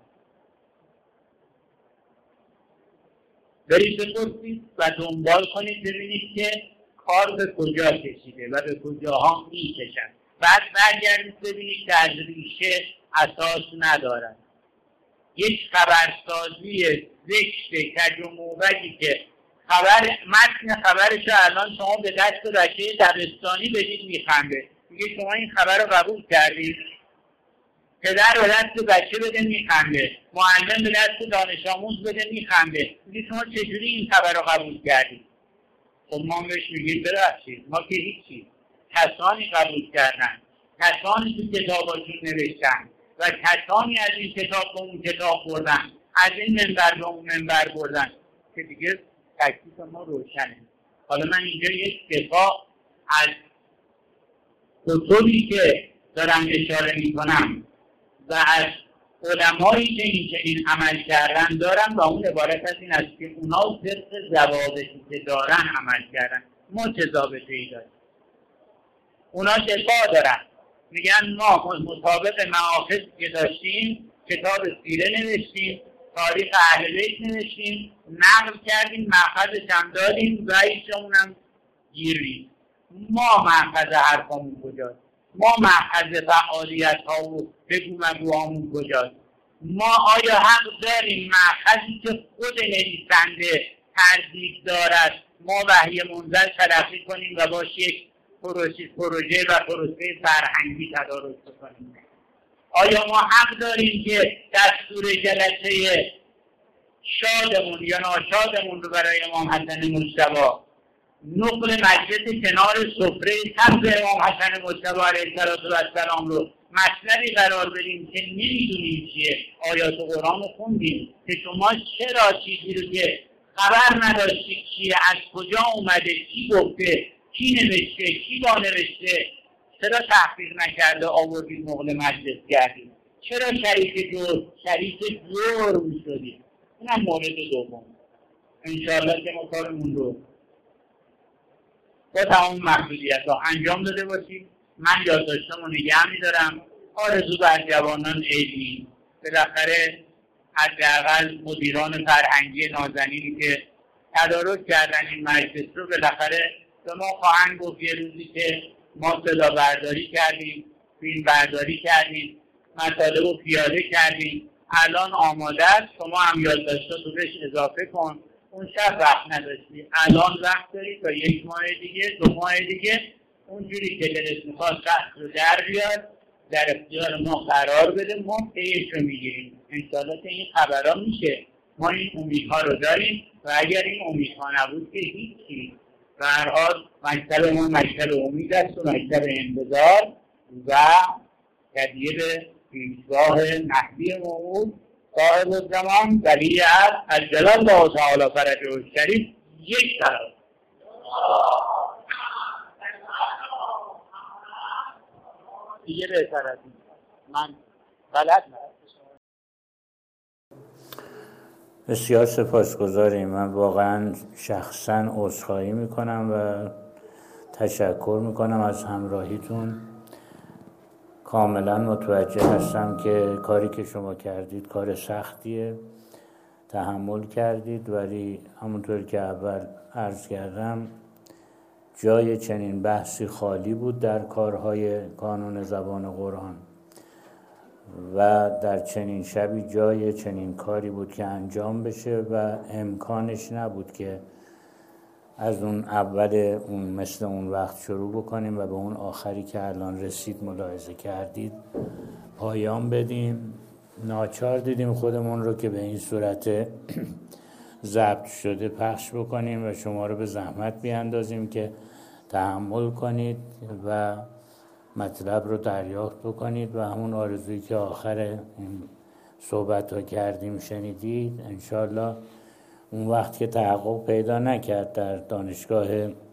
برید بپرسید و دنبال کنید ببینید که کار به کجا کشیده و به کجاها میکشد. بعد برگردید ببینید که از ریشه اساس ندارد. یک خبرسازی زشت کج و موبدی که متن خبرش رو الان شما به دست بچه دبستانی بدید میخنده، میگه شما این خبر رو قبول کردید؟ پدر به دست بچه بده میخنده، معلم به دست دانش آموز بده میخنده، میگه شما چجوری این خبر رو قبول کردید؟ خب ما بهش میگیم ببخشید ما که هیچی، کسانی قبول کردن، کسانی تو کتاباشون نوشتن و کسانی از این کتاب به اون کتاب بردن، از این منبر به اون منبر بردن که دیگه تکلیف ما روشنه. حالا من اینجا یک دفاع از کتبی که دارم اشاره میکنم و از علمایی که این چنین عمل کردن دارم و اون عبارت از این است که اونا صرف ضوابطی که دارن عمل کردن، ما چه ضابطه‌ای داریم؟ اونا دفاع دارن، میگن ما مطابق مآخذ که داشتیم کتاب سیره نوشتیم، تاریخ اهل بیت نوشتیم، نقل کردیم، مأخذش هم دادیم و هیچمون هم گیریم. ما مأخذ حرفامون کجاست؟ ما مأخذ فعالیت ها و بگو مگوهامون کجاست؟ ما آیا حق داریم مأخذی که خود نویسنده تردید دارد ما وحی منزل تلقی کنیم و باش یک پروژه و پروسه فرهنگی تدارک کنیم؟ آیا ما حق داریم که دستور جلسه شادمون یا ناشادمون رو برای امام حسن مجتبی نقل مجلس کنار سفره سبز امام حسن مجتبی علیه السلام رو مطلبی قرار بدیم که نمیدونیم چیه؟ آیات قرآن رو خوندیم که شما چرا چیزی رو که خبر نداشتید چیه، از کجا اومده، کی گفته، کی نوشته، کی با نوشته، چرا تحقیق نکرده آوردید نقل مجلس کردید؟ چرا شریک جور میشدید؟ اینم مورد دوم. انشاءالله که ما کارمون رو با تمام محدودیت ها انجام داده باشیم. من یادداشتمو نگه می‌دارم. آرزو بر جوانان عیدی، بالاخره حداقل مدیران فرهنگی نازنینی که تدارک کردن این مجلس رو بالاخره به ما خواهند گفت یه روزی که ما صدا برداری کردیم، فیلم برداری کردیم، مطالب رو پیاده کردیم، الان آماده است، شما هم یادداشتاتو بهش اضافه کن. اون شب وقت نداشتی، الان وقت دارید تا 1 ماه دیگه 2 ماه دیگه اونجوری که دلت میخواد شخص رو در بیاد در اختیار ما قرار بده، ما پیش رو میگیریم. انشاءالله که این خبرها میشه، ما این امیدها رو داریم و اگر این امیدها نبود که هیچی. به هر حال مکتب ما مکتب امید است و مکتب انتظار و تدبیر پیشگاه نحوی موعود صاحب الزمان ولی از جلال الله تعالی فرجه الشریف یک طرف دیگه بهتر از این من بلد نیستم. بسیار سپاسگزاریم. من واقعا شخصا عذرخواهی میکنم و تشکر میکنم از همراهیتون. کاملا متوجه هستم که کاری که شما کردید کار سختیه، تحمل کردید، ولی همونطور که اول عرض کردم جای چنین بحثی خالی بود در کارهای کانون زبان قرآن و در چنین شبی جای چنین کاری بود که انجام بشه و امکانش نبود که از اون اول اون مثل اون وقت شروع بکنیم و به اون آخری که الان رسید ملاحظه کردید پایان بدیم. ناچار دیدیم خودمون رو که به این صورت ضبط شده پخش بکنیم و شما رو به زحمت بیاندازیم که تحمل کنید و مطلب رو دریافت بکنید و همون آرزویی که آخر این صحبت ها کردیم شنیدید. انشالله اون وقت که تحقق پیدا نکرد در دانشگاه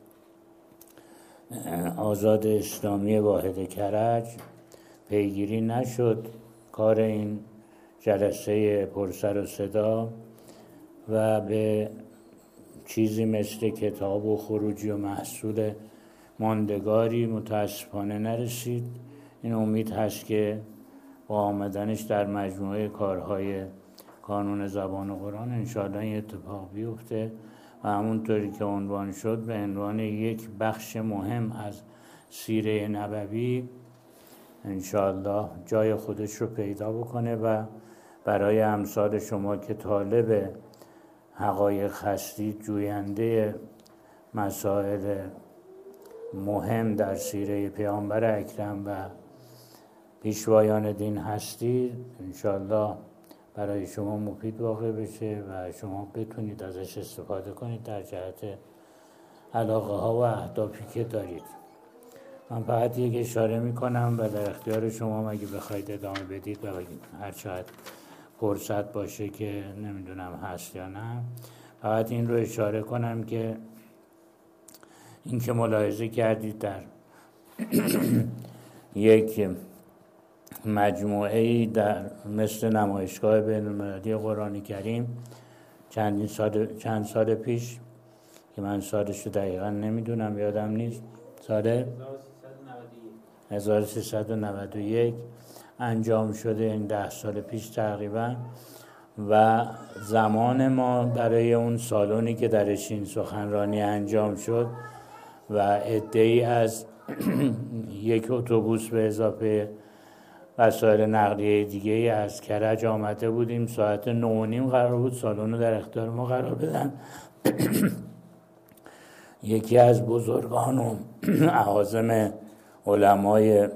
آزاد اسلامی واحد کرج، پیگیری نشد کار این جلسه پرسر و صدا و به چیزی مثل کتاب و خروجی و محصول ماندگاری متاسفانه نرسید. این امید هست که با آمدنش در مجموعه کارهای کانون زبان قرآن انشاءالله این اتفاق بیفته و همونطوری که عنوان شد به عنوان یک بخش مهم از سیره نبوی انشاءالله جای خودش رو پیدا بکنه و برای امثال شما که طالب حقایق هستید، جوینده مسائل مهم در سیره پیامبر اکرم و پیشوایان دین هستید، انشاءالله برای شما مفید واقع بشه و شما بتونید ازش استفاده کنید در جهت علاقه ها و اهدافی که دارید. من فقط یک اشاره میکنم و در اختیار شما اگه بخواید ادامه بدید و هر چقدر فرصت باشه که نمیدونم هست یا نه، فقط این رو اشاره کنم که این که ملاحظه کردید در یک مجموعه‌ای در مثل نمایشگاه بین‌المللی قرآن کریم چند سال پیش که من سالش رو دقیقا نمیدونم یادم نیست، سال 1391 انجام شده، این 10 سال پیش تقریبا، و زمان ما برای اون سالونی که درش این سخنرانی انجام شد و عده‌ای از یک اتوبوس به اضافه وسایل نقلیه دیگه از کرج آمده بودیم. ساعت 9:30 قرار بود سالن رو در اختیار ما قرار بدن. یکی از بزرگان و اعاظم علمای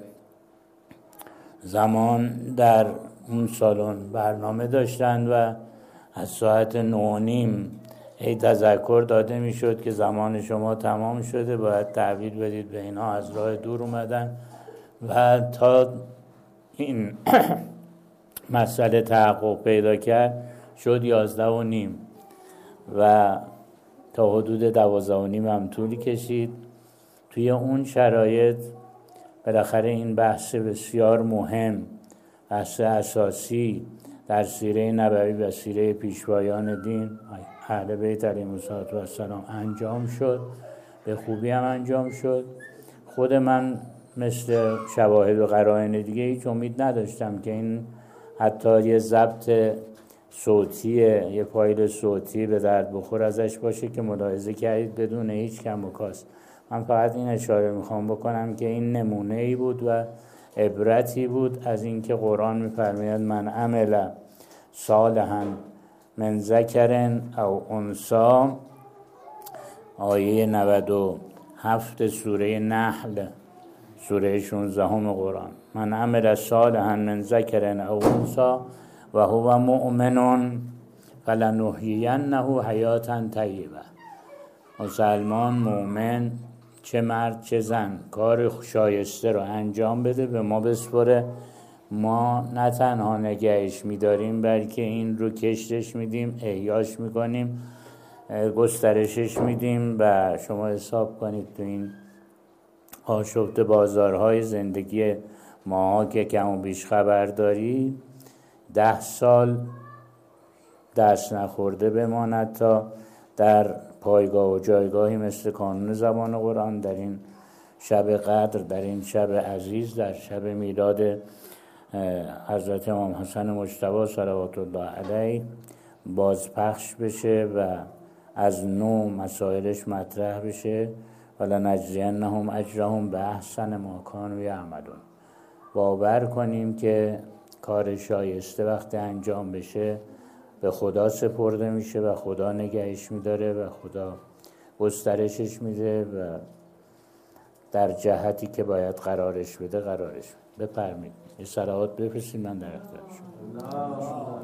زمان در اون سالن برنامه داشتند و از ساعت 9:30 ای تذکر داده می شد که زمان شما تمام شده، باید تحویل بدید به اینا، از راه دور اومدن و تا این مسئله تحقق پیدا کرد شد 11:30 و تا حدود 12:30 هم طولی کشید. توی اون شرایط بالاخره این بحث بسیار مهم، بحث اساسی در سیره نبوی و سیره پیشوایان دین اهل بیت علیهم السلام انجام شد، به خوبی هم انجام شد. خود من مثل شواهد و قرائن دیگه هیچ امید نداشتم که این حتی یه ضبط صوتی، یه فایل صوتی به درد بخور ازش باشه که ملاحظه کردید بدون هیچ کم و کاست. من فقط این اشاره میخوام بکنم که این نمونه‌ای بود و عبرتی بود از اینکه قرآن میفرماید من عمل صالحا من ذکر او انثی، آیه 97 سوره نحل، سوره 16 قرآن. من عمل صالحا من ذکر او انثی و هو مؤمن فلنحیینه حیاتا طیبه. مسلمان مؤمن چه مرد چه زن کار شایسته رو انجام بده، به ما بسپره، ما نه تنها نگهش میداریم بلکه این رو کشتش میدیم، احیاش میکنیم، گسترشش میدیم و شما حساب کنید تو این آشفت بازارهای زندگی ما که کم و بیش خبر داری 10 سال دست نخورده بماند تا در پایگاه و جایگاهی مثل کانون زبان قرآن در این شب قدر، در این شب عزیز، در شب میلاد حضرت امام حسن مجتبی صلوات الله علیه بازپخش بشه و از نو مسائلش مطرح بشه. ولنجزینهم اجرهم باحسن ما کانوا یعملون. باور کنیم که کار شایسته وقتی انجام بشه به خدا سپرده میشه و خدا نگهش میداره و خدا گسترشش میده و در جهتی که باید قرارش بده قرارش بده. بفرمایید یه صلوات بفرستید من در اختیار شما.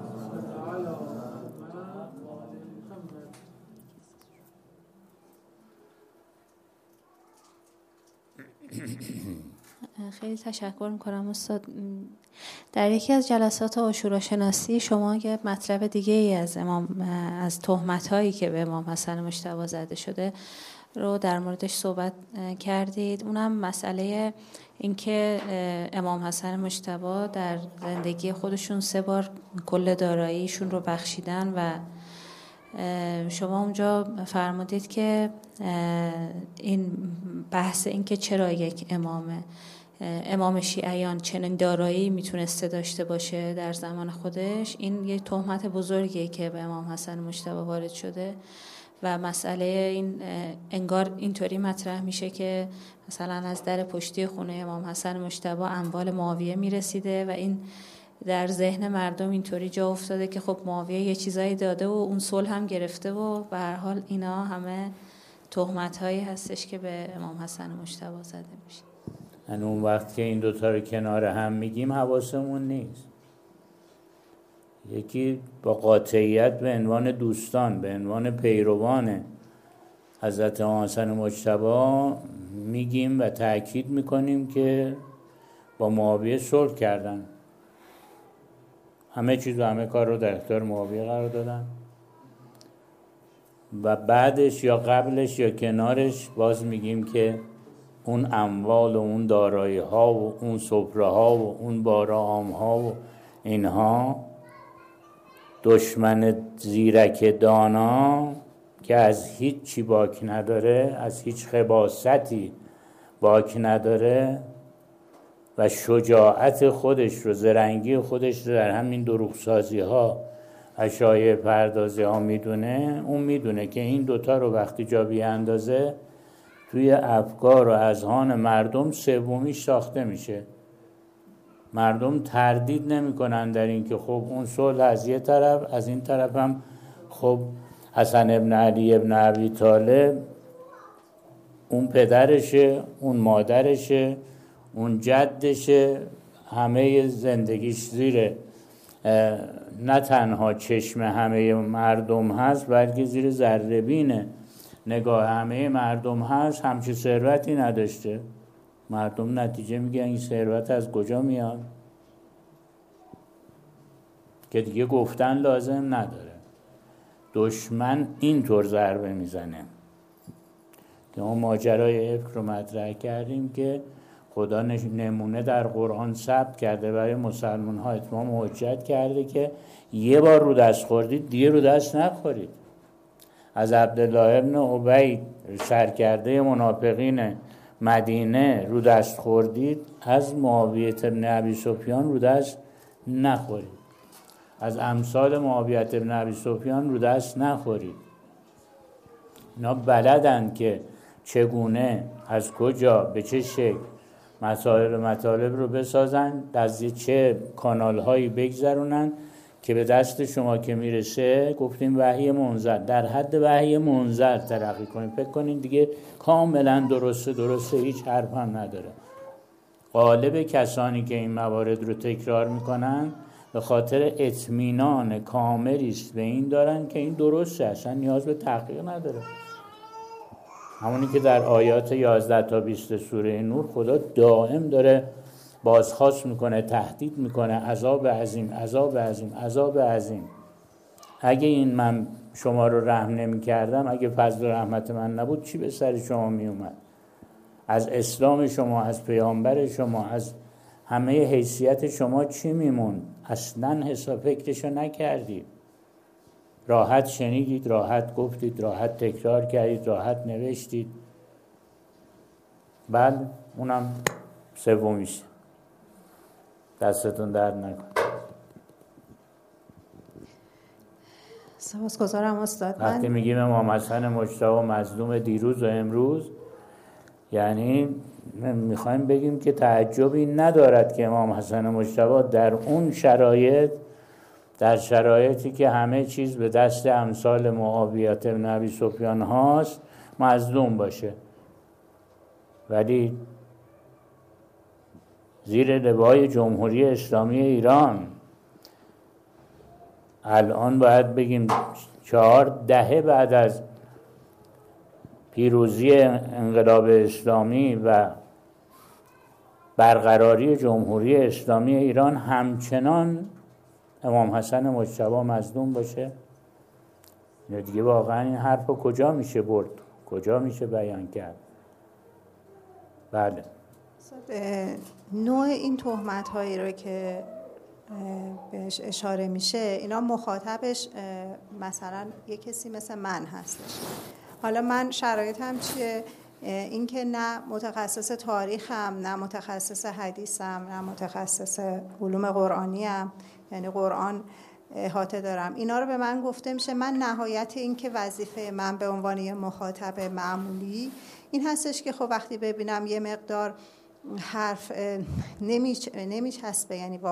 خیلی تشکر میکنم استاد. در یکی از جلسات عاشورا شناسی شما یه مطلب دیگه ای از تهمت هایی که به امام حسن مجتبی زده شده رو در موردش صحبت کردید. اونم مسئله اینکه امام حسن مجتبی در زندگی خودشون 3 بار کل داراییشون رو بخشیدن و شما اونجا فرمودید که این بحث این که چرا یک امام شیعیان چنین دارایی میتونسته داشته باشه در زمان خودش، این یک تهمت بزرگیه که به امام حسن مجتبی وارد شده و مسئله این انگار اینطوری مطرح میشه که مثلا از در پشتی خونه امام حسن مجتبی اموال معاویه میرسیده و این در ذهن مردم اینطوری جا افتاده که خب معاویه یه چیزایی داده و اون صلح هم گرفته و به هر حال اینا همه تهمت‌هایی هستش که به امام حسن مجتبی زده میشه. اون وقت که این دوتا رو کنار هم میگیم حواسمون نیست. یکی با قاطعیت به عنوان دوستان، به عنوان پیروان حضرت امام حسن مجتبی میگیم و تأکید میکنیم که با معاویه صلح کردن، همه چیز و همه کار رو در اختیار معاویه قرار دادن و بعدش یا قبلش یا کنارش باز میگیم که اون اموال و اون دارایی ها و اون سفره ها و اون بارام ها و اینها دشمن زیرک دانا که از هیچ چی باک نداره، از هیچ خباثتی باک نداره و شجاعت خودش رو، زرنگی خودش رو در همین دروغسازی ها و شایعه پردازی ها میدونه. اون میدونه که این دوتا رو وقتی جا بیاندازه توی افکار و اذهان مردم سومیش ساخته میشه. مردم تردید نمیکنن در این که خب اون صلح از یه طرف، از این طرف هم خب حسن ابن علی ابن ابی طالب اون پدرشه، اون مادرشه، اون جدشه، همه زندگیش زیر نه تنها چشم همه مردم هست بلکه زیر ذره‌بین نگاه همه مردم هست. همچین ثروتی نداشته. مردم نتیجه میگن این ثروت از کجا میاد که دیگه گفتن لازم نداره. دشمن اینطور ضربه میزنه که ما ماجرای افک رو مطرح کردیم که خدا نمونه در قرآن ثبت کرده برای مسلمان ها، اتمام حجت کرده که یه بار رو دست خوردید دیگه رو دست نخورید. از عبدالله ابن ابی سرکرده منافقین مدینه رو دست خوردید، از معاویه ابن ابی سفیان رو دست نخورید. از امثال معاویه ابن ابی سفیان رو دست نخورید. اینا بلدن که چگونه، از کجا، به چه شکل مسائل و مطالب رو بسازن، از چه کانال هایی بگذرونن که به دست شما که میرسه گفتیم وحی منزل، در حد وحی منزل ترقی کنید. فکر کنید دیگه کاملا درسته، هیچ حرف هم نداره. غالب کسانی که این موارد رو تکرار میکنن به خاطر اطمینان کاملی است به این دارن که این درسته، اصلا نیاز به تحقیق نداره. همونی که در آیات 11 تا 20 سوره نور خدا دائم داره بازخواست میکنه، تهدید میکنه، عذاب عظیم، عذاب عظیم، عذاب عظیم. اگه این من شما رو رحم نمی کردم، اگه فضل و رحمت من نبود، چی به سر شما می اومد؟ از اسلام شما، از پیامبر شما، از همه حیثیت شما چی میمون؟ اصلا حساب فکرشو نکردید. راحت شنیدید، راحت گفتید، راحت تکرار کردید، راحت نوشتید. بله اونم سومیشه. دستتون درد نکن. سپاسگزارم استاد. وقتی میگیم امام حسن مجتبی مظلوم دیروز و امروز، یعنی میخوایم بگیم که تعجبی ندارد که امام حسن مجتبی در اون شرایط، در شرایطی که همه چیز به دست امثال معاویه بن ابی سفیان هاست مظلوم باشه، ولی زیر لوای جمهوری اسلامی ایران الان باید بگیم 4 دهه بعد از پیروزی انقلاب اسلامی و برقراری جمهوری اسلامی ایران همچنان امام حسن مجتبی مظلوم باشه. دیگه واقعا این حرف رو کجا میشه برد؟ کجا میشه بیان کرد؟ بله. نوع این تهمت هایی رو که بهش اشاره میشه، اینا مخاطبش مثلا یک کسی مثل من هستش. حالا من شرایطم چیه؟ این که نه متخصص تاریخم، نه متخصص حدیثم، نه متخصص علوم قرآنیم، یعنی قرآن احاطه دارم. اینا رو به من گفته میشه. من نهایت این که وظیفه من به عنوان یه مخاطب معمولی این هستش که خب وقتی ببینم یه مقدار حرف نمیچسبه، یعنی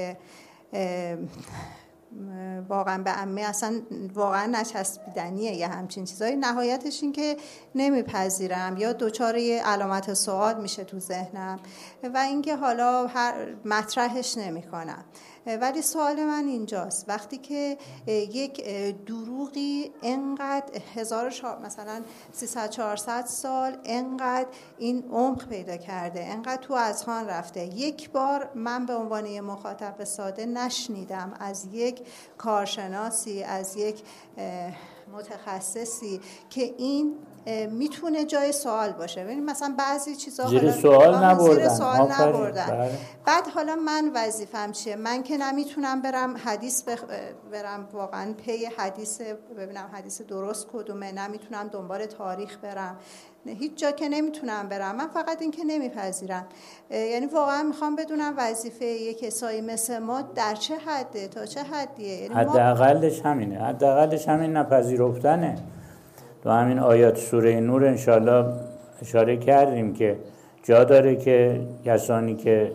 واقعا به عمه اصلا واقعا نچسبیدنیه یا همچین چیزایی، نهایتش این که نمیپذیرم یا دوچار یه علامت سوال میشه تو ذهنم و اینکه حالا مطرحش نمیکنم. ولی سوال من اینجاست، وقتی که یک دروغی انقدر مثلا 300-400 سال انقدر این عمق پیدا کرده، انقدر تو اذهان رفته، یک بار من به عنوان یه مخاطب ساده نشنیدم از یک کارشناسی، از یک متخصصی که این میتونه جای سوال باشه. ببین مثلا بعضی چیزا زیر سوال نبردن. بعد حالا من وظیفم چیه؟ من که نمیتونم برم حدیث برم واقعا پی حدیث ببینم حدیث درست کدومه، نمیتونم دنبال تاریخ برم، هیچ جا که نمیتونم برم. من فقط این که نمیپذیرم. یعنی واقعا میخوام بدونم وظیفه یک کسایی مثل ما در چه حده، تا چه حدیه. یعنی حداقلش همینه، حداقلش همین نپذیرفتنه. تو همین آیات سوره نور انشاءالله اشاره کردیم که جا داره که کسانی که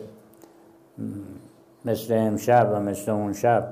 مثل امشب و مثل اون شب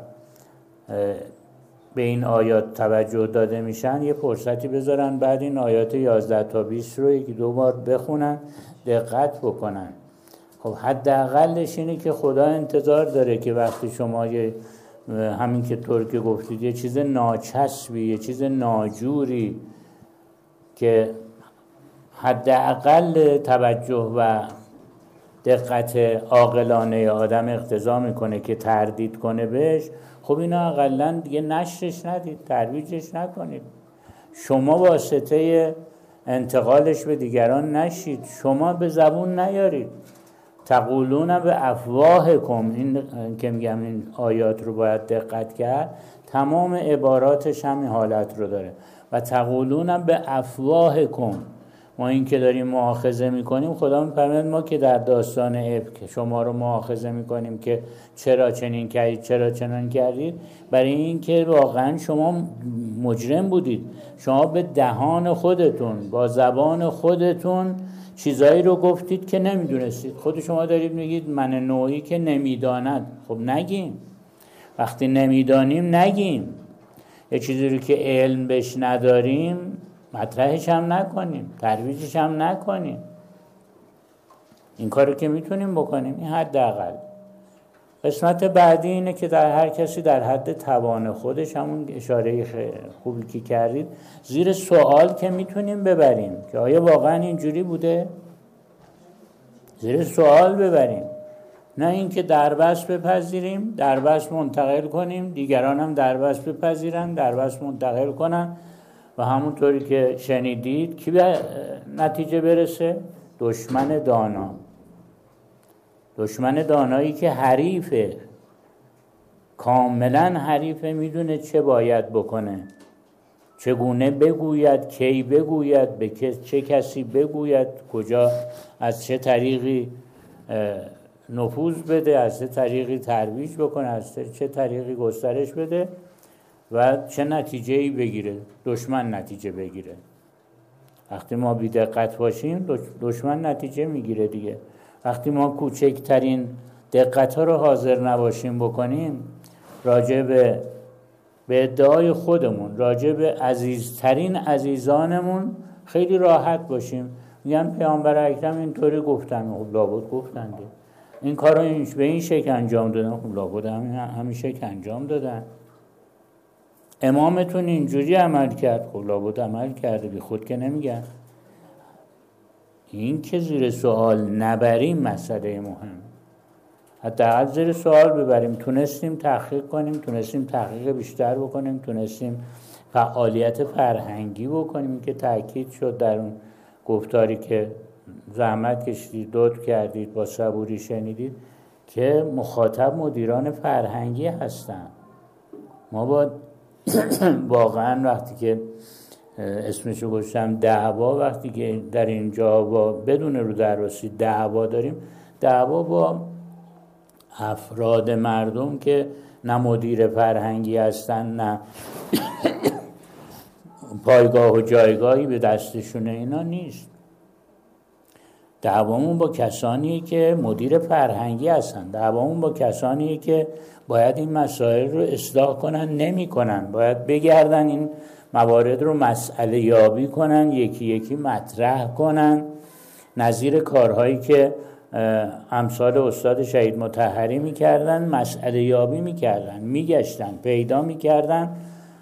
به این آیات توجه داده میشن یه فرصتی بذارن بعد این آیات 11 تا 20 رو یکی دو بار بخونن، دقت بکنن. خب حداقلش اینه که خدا انتظار داره که وقتی شما همین که طور که گفتید یه چیز ناچسبی، یه چیز ناجوری که حداقل توجه و دقت عاقلانه آدم اقتضا میکنه که تردید کنه بهش، خب اینا اقلن دیگه نشرش ندید، ترویجش نکنید. شما واسطه انتقالش به دیگران نشید، شما به زبون نیارید. تقولون به افواهکم، این که میگم این آیات رو باید دقت کرد، تمام عباراتش همین حالت رو داره. و تقولون به افواهکم، ما این که داریم مؤاخذه میکنیم، خدا میفرماید ما که در داستان افک شما رو مؤاخذه میکنیم که چرا چنین کردید، چرا چنین کردید، برای این که واقعا شما مجرم بودید. شما به دهان خودتون با زبان خودتون چیزایی رو گفتید که نمیدونستید. خود شما دارید میگید من نوعی که نمیداند. خب نگیم، وقتی نمیدانیم نگیم. یه چیزی رو که علم بهش نداریم مطرحش هم نکنیم، ترویجش هم نکنیم. این کارو که میتونیم بکنیم، این حداقل. قسمت بعدی اینه که در هر کسی در حد توان خودش، همون اشاره خوبی که کردید، زیر سوال که میتونیم ببریم که آیا واقعا اینجوری بوده؟ زیر سوال ببریم، نه اینکه دربست بپذیریم، دربست منتقل کنیم، دیگران هم دربست بپذیرن، دربست منتقل کنن و همونطوری که شنیدید کی به نتیجه برسه؟ دشمن دانا. دشمن دانایی که حریفه، کاملا حریفه، میدونه چه باید بکنه، چگونه بگوید، کی بگوید، به چه کسی بگوید، کجا از چه طریقی نفوذ بده، از چه طریقی ترویج بکنه، از چه طریقی گسترش بده و چه نتیجه‌ای بگیره. دشمن نتیجه بگیره. وقتی ما بی دقت باشیم دشمن نتیجه میگیره دیگه. وقتی ما کوچکترین دقت ها رو حاضر نباشیم بکنیم، راجع به ادعای خودمون، راجع به عزیزترین عزیزانمون خیلی راحت باشیم. میگن پیامبر اکرم اینطوری گفتن، خب لابد گفتن دیگه. این کار رو به این شکل انجام دادن، خب لابد همین شکل انجام دادن. امامتون اینجوری عمل کرد، خب لابد عمل کرده، بی خود که نمیگن. این که زیر سوال نبریم مسئله مهم، حداقل زیر سوال ببریم. تونستیم تحقیق کنیم، تونستیم تحقیق بیشتر بکنیم، تونستیم فعالیت فرهنگی بکنیم که تأکید شد در اون گفتاری که زحمت کشیدید، لطف کردید، با صبوری شنیدید که مخاطب مدیران فرهنگی هستن. ما با واقعا وقتی که اسمشو گذاشتم دعوا، وقتی که در اینجا با بدون رو درواسی دعوا داریم، دعوا با افراد مردم که نه مدیر فرهنگی هستن، نه پایگاه و جایگاهی به دستشونه، اینا نیست. دعوامون با کسانیه که مدیر فرهنگی هستن، دعوامون با کسانیه که باید این مسائل رو اصلاح کنن، نمی کنن، باید بگردن این موارد رو مسئله یابی کنن، یکی یکی مطرح کنن، نظیر کارهایی که امثال استاد شهید مطهری میکردن، مسئله یابی میکردن، میگشتن، پیدا میکردن،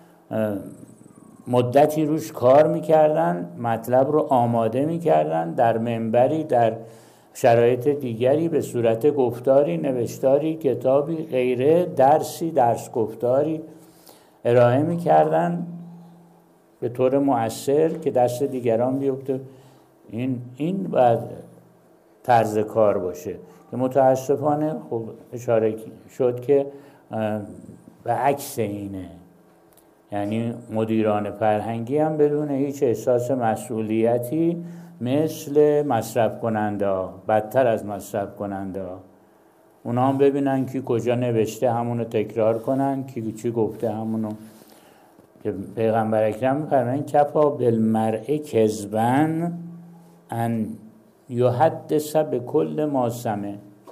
مدتی روش کار میکردن، مطلب رو آماده میکردن، در منبری، در شرایط دیگری، به صورت گفتاری، نوشتاری، کتابی، غیره، درسی، درس گفتاری ارائه میکردن به طور مؤثر که دست دیگران بیفته. این باید طرز کار باشه که متاسفانه خب اشاره شد که به عکس اینه. یعنی مدیران فرهنگی هم بدون هیچ احساس مسئولیتی، مثل مصرف کننده ها، بدتر از مصرف کننده ها، اونا هم ببینن که کجا نوشته همونو تکرار کنن، که چی گفته همونو. که پیغمبر اکرم می‌فرمایند کفا بالمرء کذبا ان یحدث بکل ما سمع.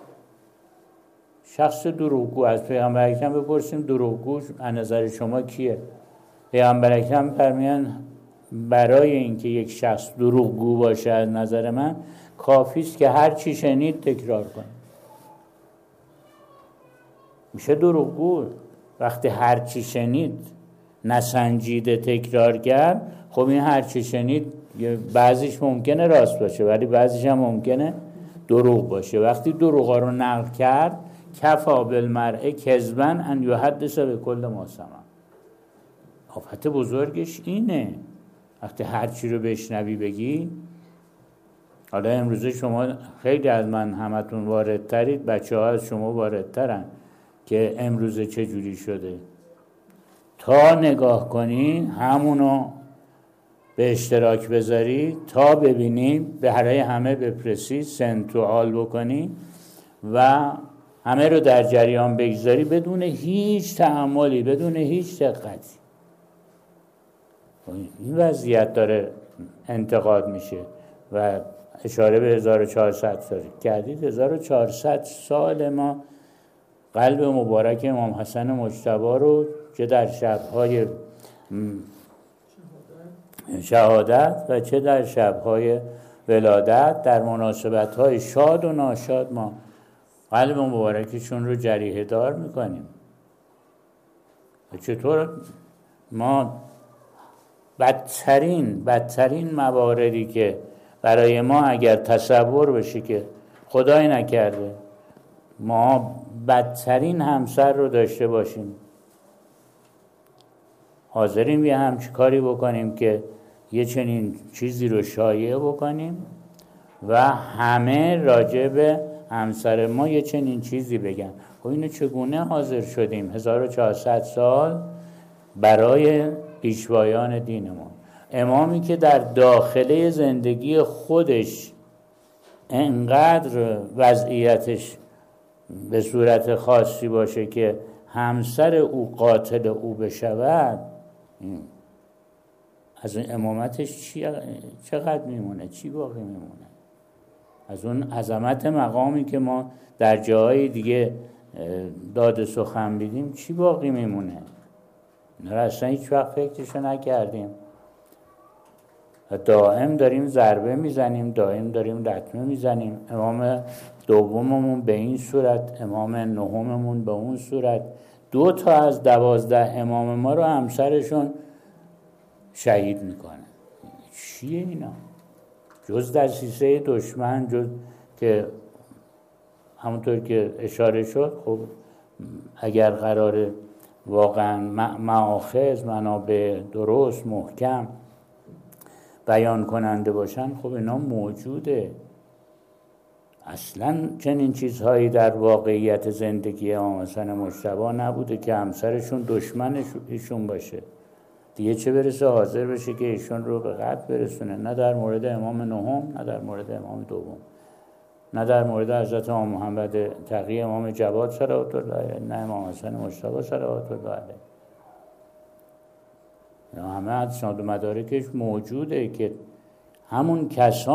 شخص دروغگو، از پیغمبر اکرم بپرسیم دروغگو از نظر شما کیه؟ پیغمبر اکرم فرمایند برای اینکه یک شخص دروغگو باشه از نظر من کافی است که هر چی شنید تکرار کنه. میشه دروغگو وقتی هر چی شنید نسنجیده تکرار کرد. خب این هر چی شنید بعضیش ممکنه راست باشه ولی بعضیش هم ممکنه دروغ باشه. وقتی دروغا رو نقل کرد کفا بالمرء کذبا ان یحدث بکل ما سمع. آفت بزرگش اینه وقتی هر چی رو بشنوی بگی. حالا امروزه شما خیلی از من همتون واردترید، بچه ها از شما واردترن که امروزه چه جوری شده. تا نگاه کنی همونو به اشتراک بذاری، تا ببینی، برای همه بپرسی، سنتوال بکنی و همه رو در جریان بگذاری بدون هیچ تأملی، بدون هیچ دقتی. این وضعیت داره انتقاد میشه و اشاره به 1400 سال کردید. 1400 سال ما قلب مبارک امام حسن مجتبی رو چه در شب‌های شهادت و چه در شب‌های ولادت، در مناسبت‌های شاد و ناشاد ما قلب مبارکشون رو جریحه دار میکنیم. و چطور ما بدترین مواردی که برای ما اگر تصور بشه که خدای نکرده ما بدترین همسر رو داشته باشیم، حاضریم یه همچی کاری بکنیم که یه چنین چیزی رو شایعه بکنیم و همه راجع به همسر ما یه چنین چیزی بگن. خب اینو چگونه حاضر شدیم 1400 سال برای پیشوایان دینمون؟ امامی که در داخله زندگی خودش انقدر وضعیتش به صورت خاصی باشه که همسر او قاتل او بشود، از این امامتش چقدر میمونه؟ چی باقی میمونه؟ از اون عظمت مقامی که ما در جاهای دیگه داد سخن بیدیم چی باقی میمونه؟ اینا اصلا هیچ وقت فکرشو نکردیم. دائم داریم ضربه میزنیم، دائم داریم لطمه میزنیم. امام دوممون به این صورت، امام نهممون به اون صورت. 2 تا از 12 امام ما رو همسرشون شهید میکنه. چیه اینا؟ جز دسیسه دشمن، جز که همونطور که اشاره شد، خب اگر قرار واقعا مآخذ، منابع درست محکم بیان کننده باشن، خب اینا موجوده. اصلا چنین چیزهایی در واقعیت زندگی امام حسن مجتبی نبوده که همسرشون دشمن ایشون باشه. دیگه چه برسه حاضر بشه که ایشون رو به قتل برسونه. نه در مورد امام نهم، نه در مورد امام دوم، نه در مورد حضرت امام محمد تقی امام جواد صلوات الله علیه، نه امام حسن مجتبی صلوات الله علیه. همه اسناد و مدارکش موجوده که همون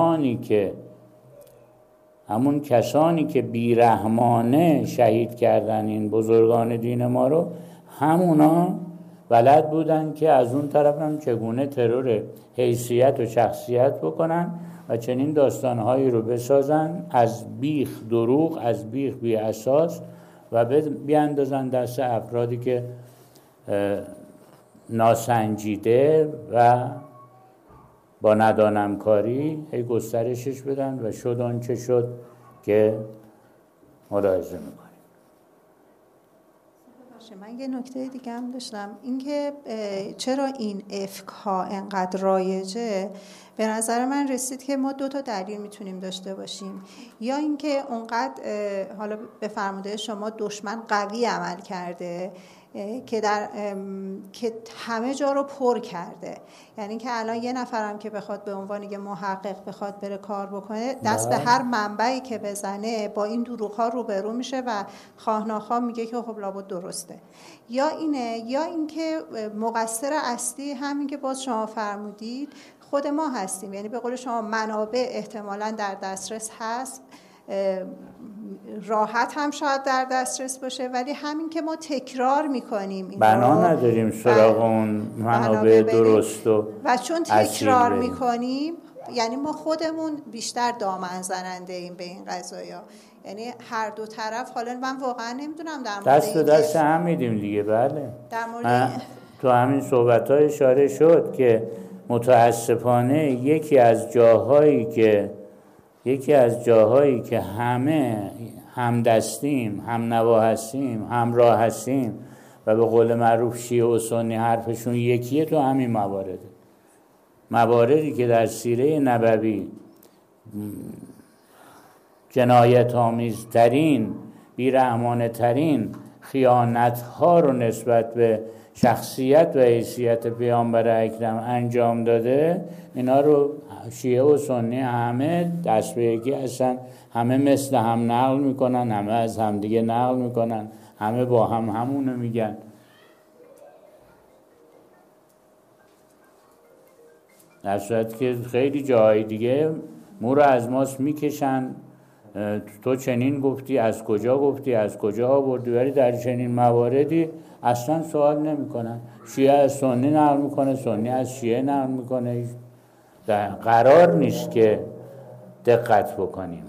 کسانی که بیرحمانه شهید کردن این بزرگان دین ما رو، همونا بلد بودن که از اون طرف هم چگونه ترور حیثیت و شخصیت بکنن و چنین داستانهایی رو بسازن از بیخ دروغ، از بیخ بی اساس، و بیاندازن دست افرادی که ناسنجیده و با ندانم کاری گسترشش بدن و شد آن چه شد که ملاحظه میکنیم. من یه نکته دیگه هم داشتم، اینکه چرا این افک ها انقدر رایجه. به نظر من رسید که ما 2 تا دلیل میتونیم داشته باشیم. یا اینکه اونقدر حالا به فرموده شما دشمن قوی عمل کرده که همه جا رو پر کرده. یعنی که الان یه نفرم که بخواد به عنوان یه محقق بخواد بره کار بکنه، دست به هر منبعی که بزنه با این دروغ‌ها روبرو میشه و خواه ناخواه میگه که خب لابد درسته. یا اینکه مقصر اصلی همین که باز شما فرمودید خود ما هستیم. یعنی به قول شما منابع احتمالاً در دسترس هست، راحت هم شاید در دسترس باشه، ولی همین که ما تکرار میکنیم بنا نداریم سراغ اون منابع درست و چون تکرار میکنیم، یعنی ما خودمون بیشتر دامن زننده ایم به این قضایا. یعنی هر دو طرف. حالا من واقعا نمیدونم در مورد دست به دست هم میدیم دیگه. بله، در مورد تو همین صحبت‌ها اشاره شد که متاسفانه یکی از جاهایی که همه همدستیم، هم نوا هستیم، همراه هستیم و به قول معروف شیعه و سنی حرفشون یکیه، تو همین مواردی که در سیره نبوی جنایت آمیزترین، بیرحمانه ترین خیانت ها رو نسبت به شخصیت و حیثیت پیامبر اکرم انجام داده، اینا رو شیعه و سنی همه دست به یکی هستن، همه مثل هم نقل میکنن، همه از همدیگه نقل میکنن، همه با هم همونو میگن. در صورت که خیلی جاهای دیگه مو رو از ماست میکشن، تو چنین گفتی، از کجا گفتی، از کجا آوردی، ولی در چنین مواردی اصلا سوال نمیکنن. شیعه از سنی نقل میکنه، سنی از شیعه نقل میکنه. قرار نیست که دقت بکنیم،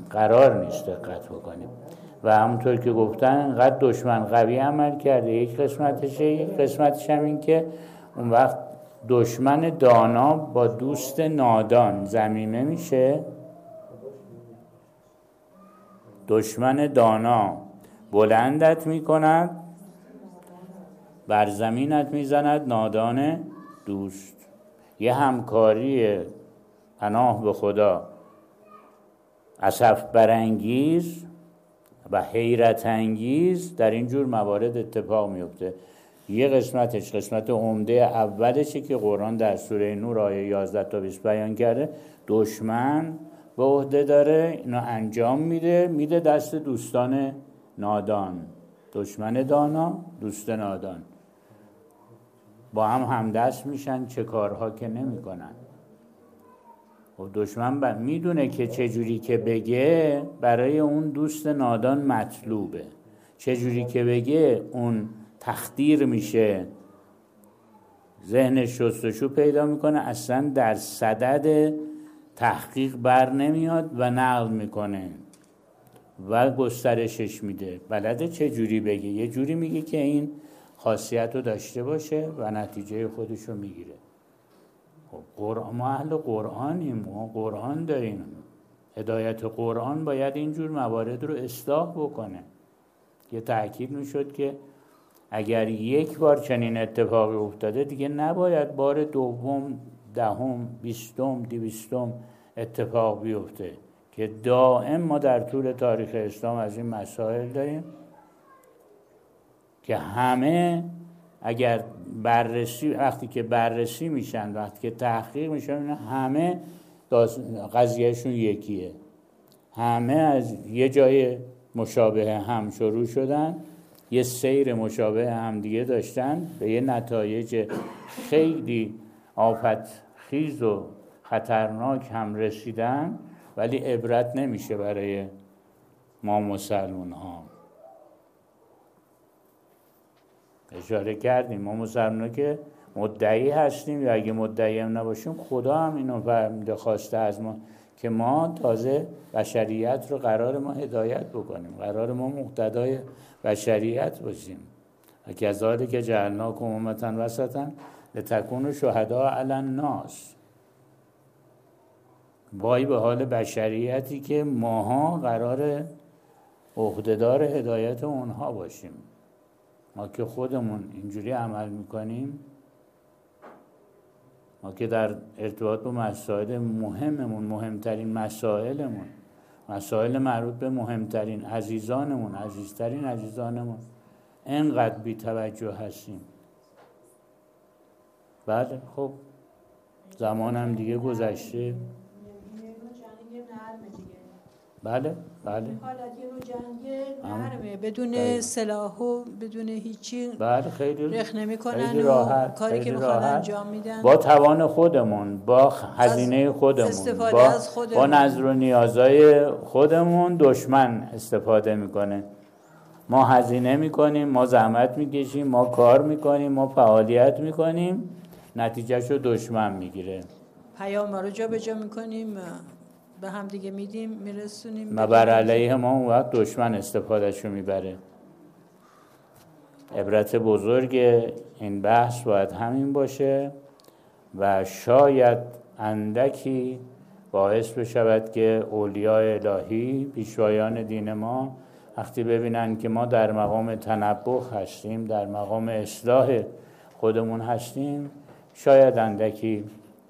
و همونطور که گفتن انقدر دشمن قوی عمل کرده. یک قسمتش هم این که اون وقت دشمن دانا با دوست نادان ضمیمه میشه. دشمن دانا بلندت میکند، بر زمینت میزند نادان دوست. یه همکاری پناه به خدا اسف برانگیز و حیرت انگیز در این جور موارد اتفاق میفته. یه قسمتش قسمت عمده اولشه که قرآن در سوره نور آیه 11 تا 20 بیان کرده. دشمن به عهده داره اینو انجام میده دست دوستان نادان. دشمن دانا، دوست نادان با هم همدست میشن، چه کارها که نمی کنن. و دشمن میدونه که چجوری که بگه برای اون دوست نادان مطلوبه، چجوری که بگه اون تخدیر میشه، ذهنش شستشو پیدا میکنه، اصلا در صدد تحقیق بر نمیاد و نقل میکنه و گسترشش میده. بلده چجوری بگه، یه جوری میگه که این خاصیت رو داشته باشه و نتیجه خودش رو میگیره. ما اهل قرآنیم، ما قرآن داریم، هدایت قرآن باید اینجور موارد رو اصلاح بکنه. یه تأکید میشد که اگر یک بار چنین اتفاقی افتاده دیگه نباید بار دوم، دهم، بیستم، دویستم اتفاق بیفته، که دائم ما در طول تاریخ اسلام از این مسائل داریم که همه اگر وقتی که بررسی میشن، وقتی که تحقیق میشن، همه قضیهشون یکیه، همه از یه جای مشابه هم شروع شدن، یه سیر مشابه هم دیگه داشتن، به یه نتایج خیلی آفتخیز و خطرناک هم رسیدن، ولی عبرت نمیشه برای ما مسلمان ها. اشاره کردیم ما مسلمان ها که مدعی هستیم، یا اگه مدعی هم نباشیم خدا هم اینو فرموده، خواسته از ما که ما تازه بشریت رو قرار ما هدایت بکنیم، قرار ما مقتدای بشریت باشیم. و کذالک جعلناکم امة وسطا لتکونوا شهداء علی الناس. وای به حال بشریتی که ماها قرار عهدهدار هدایت اونها باشیم. ما که خودمون اینجوری عمل میکنیم، ما که در ارتباط با مسائل مهممون، مهمترین مسائلمون، مسائل مربوط به مهمترین عزیزانمون، عزیزترین عزیزانمون، اینقدر بی توجه هستیم. بله خب زمانم دیگه گذشته. بله حالت یه نوع جنگ نرمه، بدون سلاح و بدون هیچی. بله خیلی رخ نمی‌کنن خیلی راحت، کاری خیلی که میخوان راحت. انجام میدن با توان خودمون، با هزینه خودمون، با نظر و نیازهای خودمون دشمن استفاده میکنه. ما هزینه میکنیم، ما زحمت میکشیم، ما کار میکنیم، ما فعالیت میکنیم، نتیجهشو دشمن میگیره. پیام رو جا به جا میکنیم، به هم دیگه میدیم، میرسونیم و بر علیه ما اون وقت دشمن استفادهشو میبره. عبرت بزرگ این بحث باید همین باشه و شاید اندکی باعث بشود که اولیاء الهی، پیشوایان دین ما، وقتی ببینن که ما در مقام تنبه هستیم، در مقام اصلاح خودمون هستیم، شاید اندکی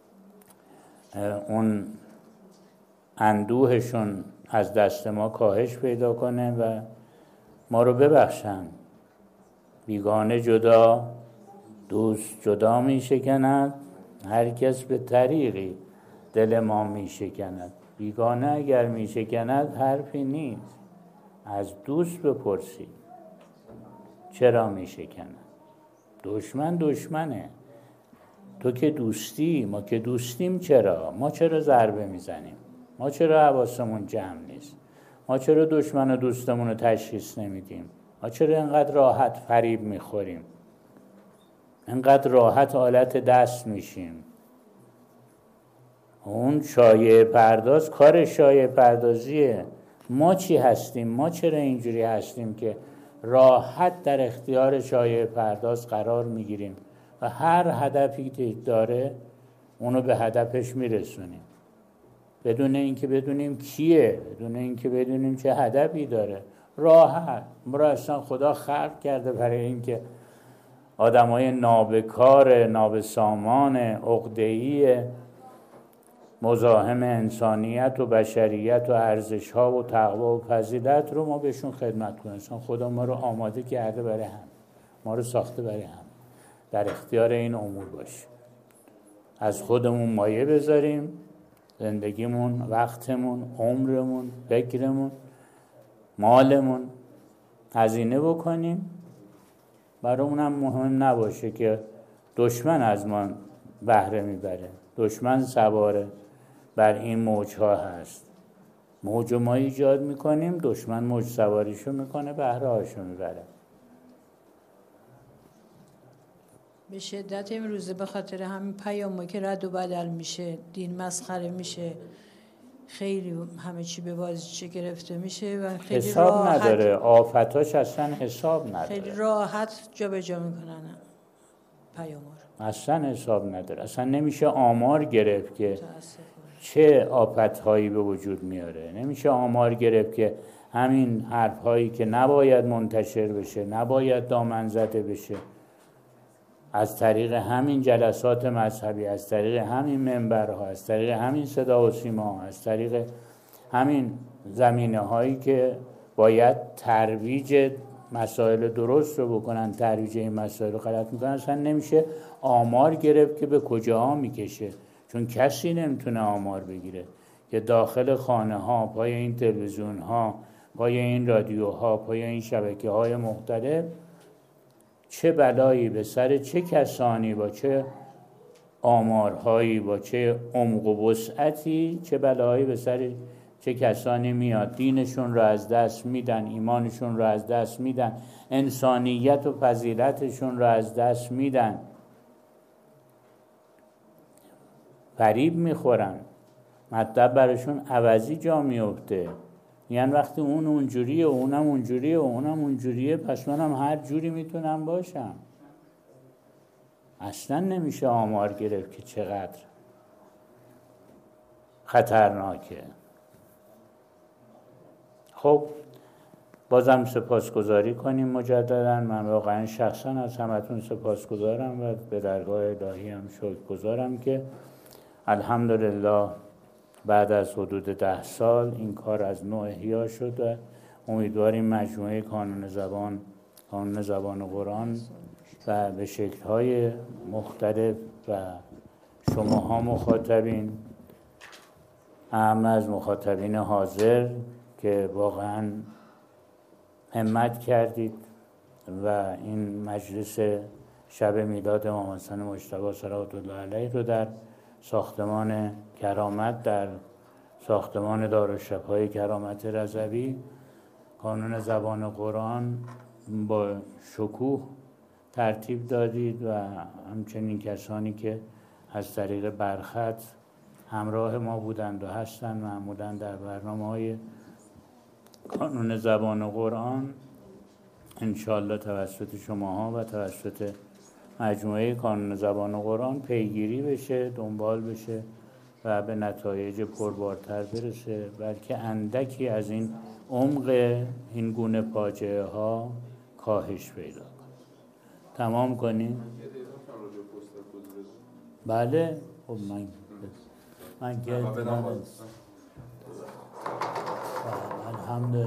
اون اندوهشون از دست ما کاهش پیدا کنه و ما رو ببخشن. بیگانه جدا، دوست جدا می شکند، هر کس به طریقی دل ما می شکند. بیگانه اگر می شکند حرفی نیست، از دوست بپرسید چرا می شکند. دشمن دشمنه، تو که دوستی، ما که دوستیم، چرا؟ ما چرا ضربه می زنیم؟ ما چرا حواسمون جمع نیست؟ ما چرا دشمن و دوستمون رو تشخیص نمیدیم؟ ما چرا اینقدر راحت فریب میخوریم؟ اینقدر راحت آلت دست میشیم؟ اون شایعه پرداز کار شایعه پردازیه. ما چی هستیم؟ ما چرا اینجوری هستیم که راحت در اختیار شایعه پرداز قرار میگیریم و هر هدفی که داره اونو به هدفش میرسونیم بدون اینکه بدونیم کیه، بدون اینکه بدونیم چه هدفی داره. راحت ما را اصلا خدا خلق کرده برای اینکه آدمای نابکار، نابسامان، عقده‌ای، مزاحم انسانیت و بشریت و ارزش‌ها و تقوا و فضیلت رو ما بهشون خدمت کنیم. خدا ما رو آماده کرده برای هم، ما رو ساخته برای هم، در اختیار این امور باشه. از خودمون مایه بذاریم، زندگیمون، وقتمون، عمرمون، فکرمون، مالمون هزینه بکنیم، برای اونم مهم نباشه که دشمن از ما بهره میبره. دشمن سواره بر این موجها هست، موج ما ایجاد میکنیم، دشمن موج سواریشو میکنه، بهره هاشو میبره. به شدت امروزه به خاطر همین پیامو که رد و بدل میشه، دین مسخره میشه، خیلی همه چی به بازیچه گرفته میشه و خیلی حساب راحت نداره، آفتاش اصلا حساب نداره، خیلی راحت جا به جا میکنن پیامو رو. اصلا حساب نداره. اصلا نمیشه آمار گرفت که چه آفت‌هایی به وجود میاره. نمیشه آمار گرفت که همین حرف‌هایی که نباید منتشر بشه، نباید دامن زده بشه، از طریق همین جلسات مذهبی، از طریق همین منبرها، از طریق همین صدا و سیما، از طریق همین زمینه‌هایی که باید ترویج مسائل درست رو بکنن، ترویج این مسائل رو غلط میکنن، اصلا نمیشه آمار گرفت که به کجاها میکشه، چون کسی نمیتونه آمار بگیره که داخل خانه ها، پای این تلویزیون ها، پای این رادیوها، پای این شبکه های مختلف چه بلایی به سر چه کسانی با چه آمارهایی با چه عمق و وسعتی چه بلایی به سر چه کسانی میاد. دینشون رو از دست میدن، ایمانشون رو از دست میدن، انسانیت و فضیلتشون رو از دست میدن، فریب میخورن، مطلب براشون عوضی جا میفته. یعنی وقتی اون اونجوریه و اونم اونجوریه و اونم اونجوریه، پس منم هر جوری میتونم باشم. اصلا نمیشه آمار گرفت که چقدر خطرناکه. خب بازم سپاسگزاری کنیم مجددا. من واقعا شخصا از همتون سپاسگزارم و به درگاه الهی هم شکرگزارم که الحمدلله بعد از حدود 10 سال این کار از نوع احیا شد و امیدواریم مجموعه کانون زبان قرآن و به شکل‌های مختلف و شماها مخاطبین، اهم از مخاطبین حاضر که واقعا همت کردید و این مجلس شب میلاد امام حسن مجتبی صلوات الله علیه رو در ساختمان کرامت، در ساختمان دارالشفای کرامت رضوی، کانون زبان قرآن با شکوه ترتیب دادید و همچنین کسانی که از طریق برخط همراه ما بودند و هستند معمولاً در برنامه‌های کانون زبان قرآن، انشاءالله توسط شماها و توسط مجموعه کانون زبان قرآن پیگیری بشه، دنبال بشه و به نتایج پربارتر برسه، بلکه اندکی از این عمق این گونه فاجعه ها کاهش پیدا کنه. تمام کنیم؟ بله. خب من که الحمدلله.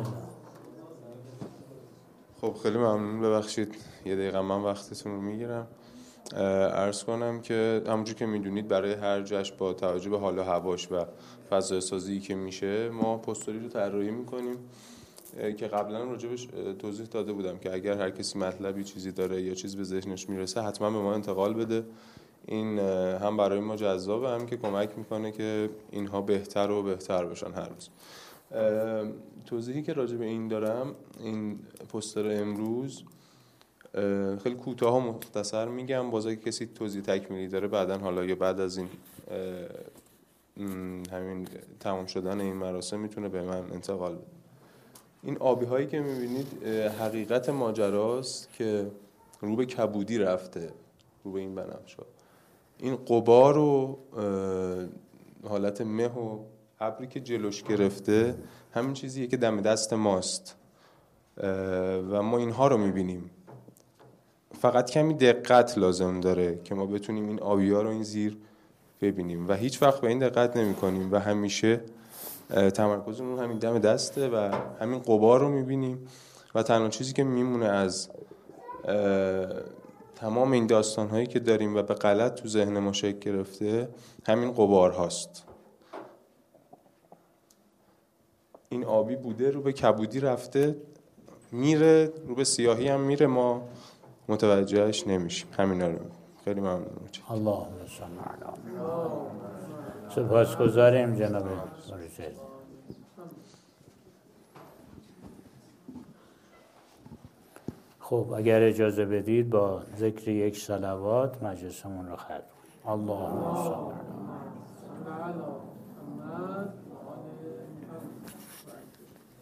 خب خیلی ممنون، ببخشید یه دقیقه من وقتتون رو میگیرم. عرض کنم که همونجور که میدونید برای هر جشن با توجه به حال و هواش و فضای سازی که میشه ما پستری رو طراحی میکنیم که قبلا راجبش توضیح داده بودم که اگر هر کسی مطلبی چیزی داره یا چیز به ذهنش میرسه حتما به ما انتقال بده. این هم برای ما جذابه، هم که کمک میکنه که اینها بهتر و بهتر بشن هر روز. توضیحی که راجع به این دارم، این پوستر امروز خیلی کوتاه و مختصر میگم، باز اگه کسی توضیح تکمیلی داره بعدن حالا یا بعد از این همین تمام شدن این مراسم میتونه به من انتقال بده. این آبی هایی که میبینید حقیقت ماجراست که رو به کبودی رفته، رو به این بنفش ها. این غبار و حالت مه و ابری که جلوش گرفته همین چیزیه که دم دست ماست و ما اینها رو میبینیم. فقط کمی دقت لازم داره که ما بتونیم این آبی‌ها رو این زیر ببینیم و هیچ وقت به این دقت نمی کنیم و همیشه تمرکزمون همین دم دسته و همین غبار رو میبینیم و تنها چیزی که میمونه از تمام این داستان هایی که داریم و به غلط تو ذهن ما شکل گرفته همین غبار هاست. این آبی بوده رو به کبودی رفته، میره رو به سیاهی هم میره، ما متوجهش نمیشیم. همینا رو خیلی ممنون. اللهم صل علی سپاسگزاریم جناب مرشد. خب اگر اجازه بدید با ذکر یک صلوات مجلسمون رو ختم کنیم. اللهم صل علی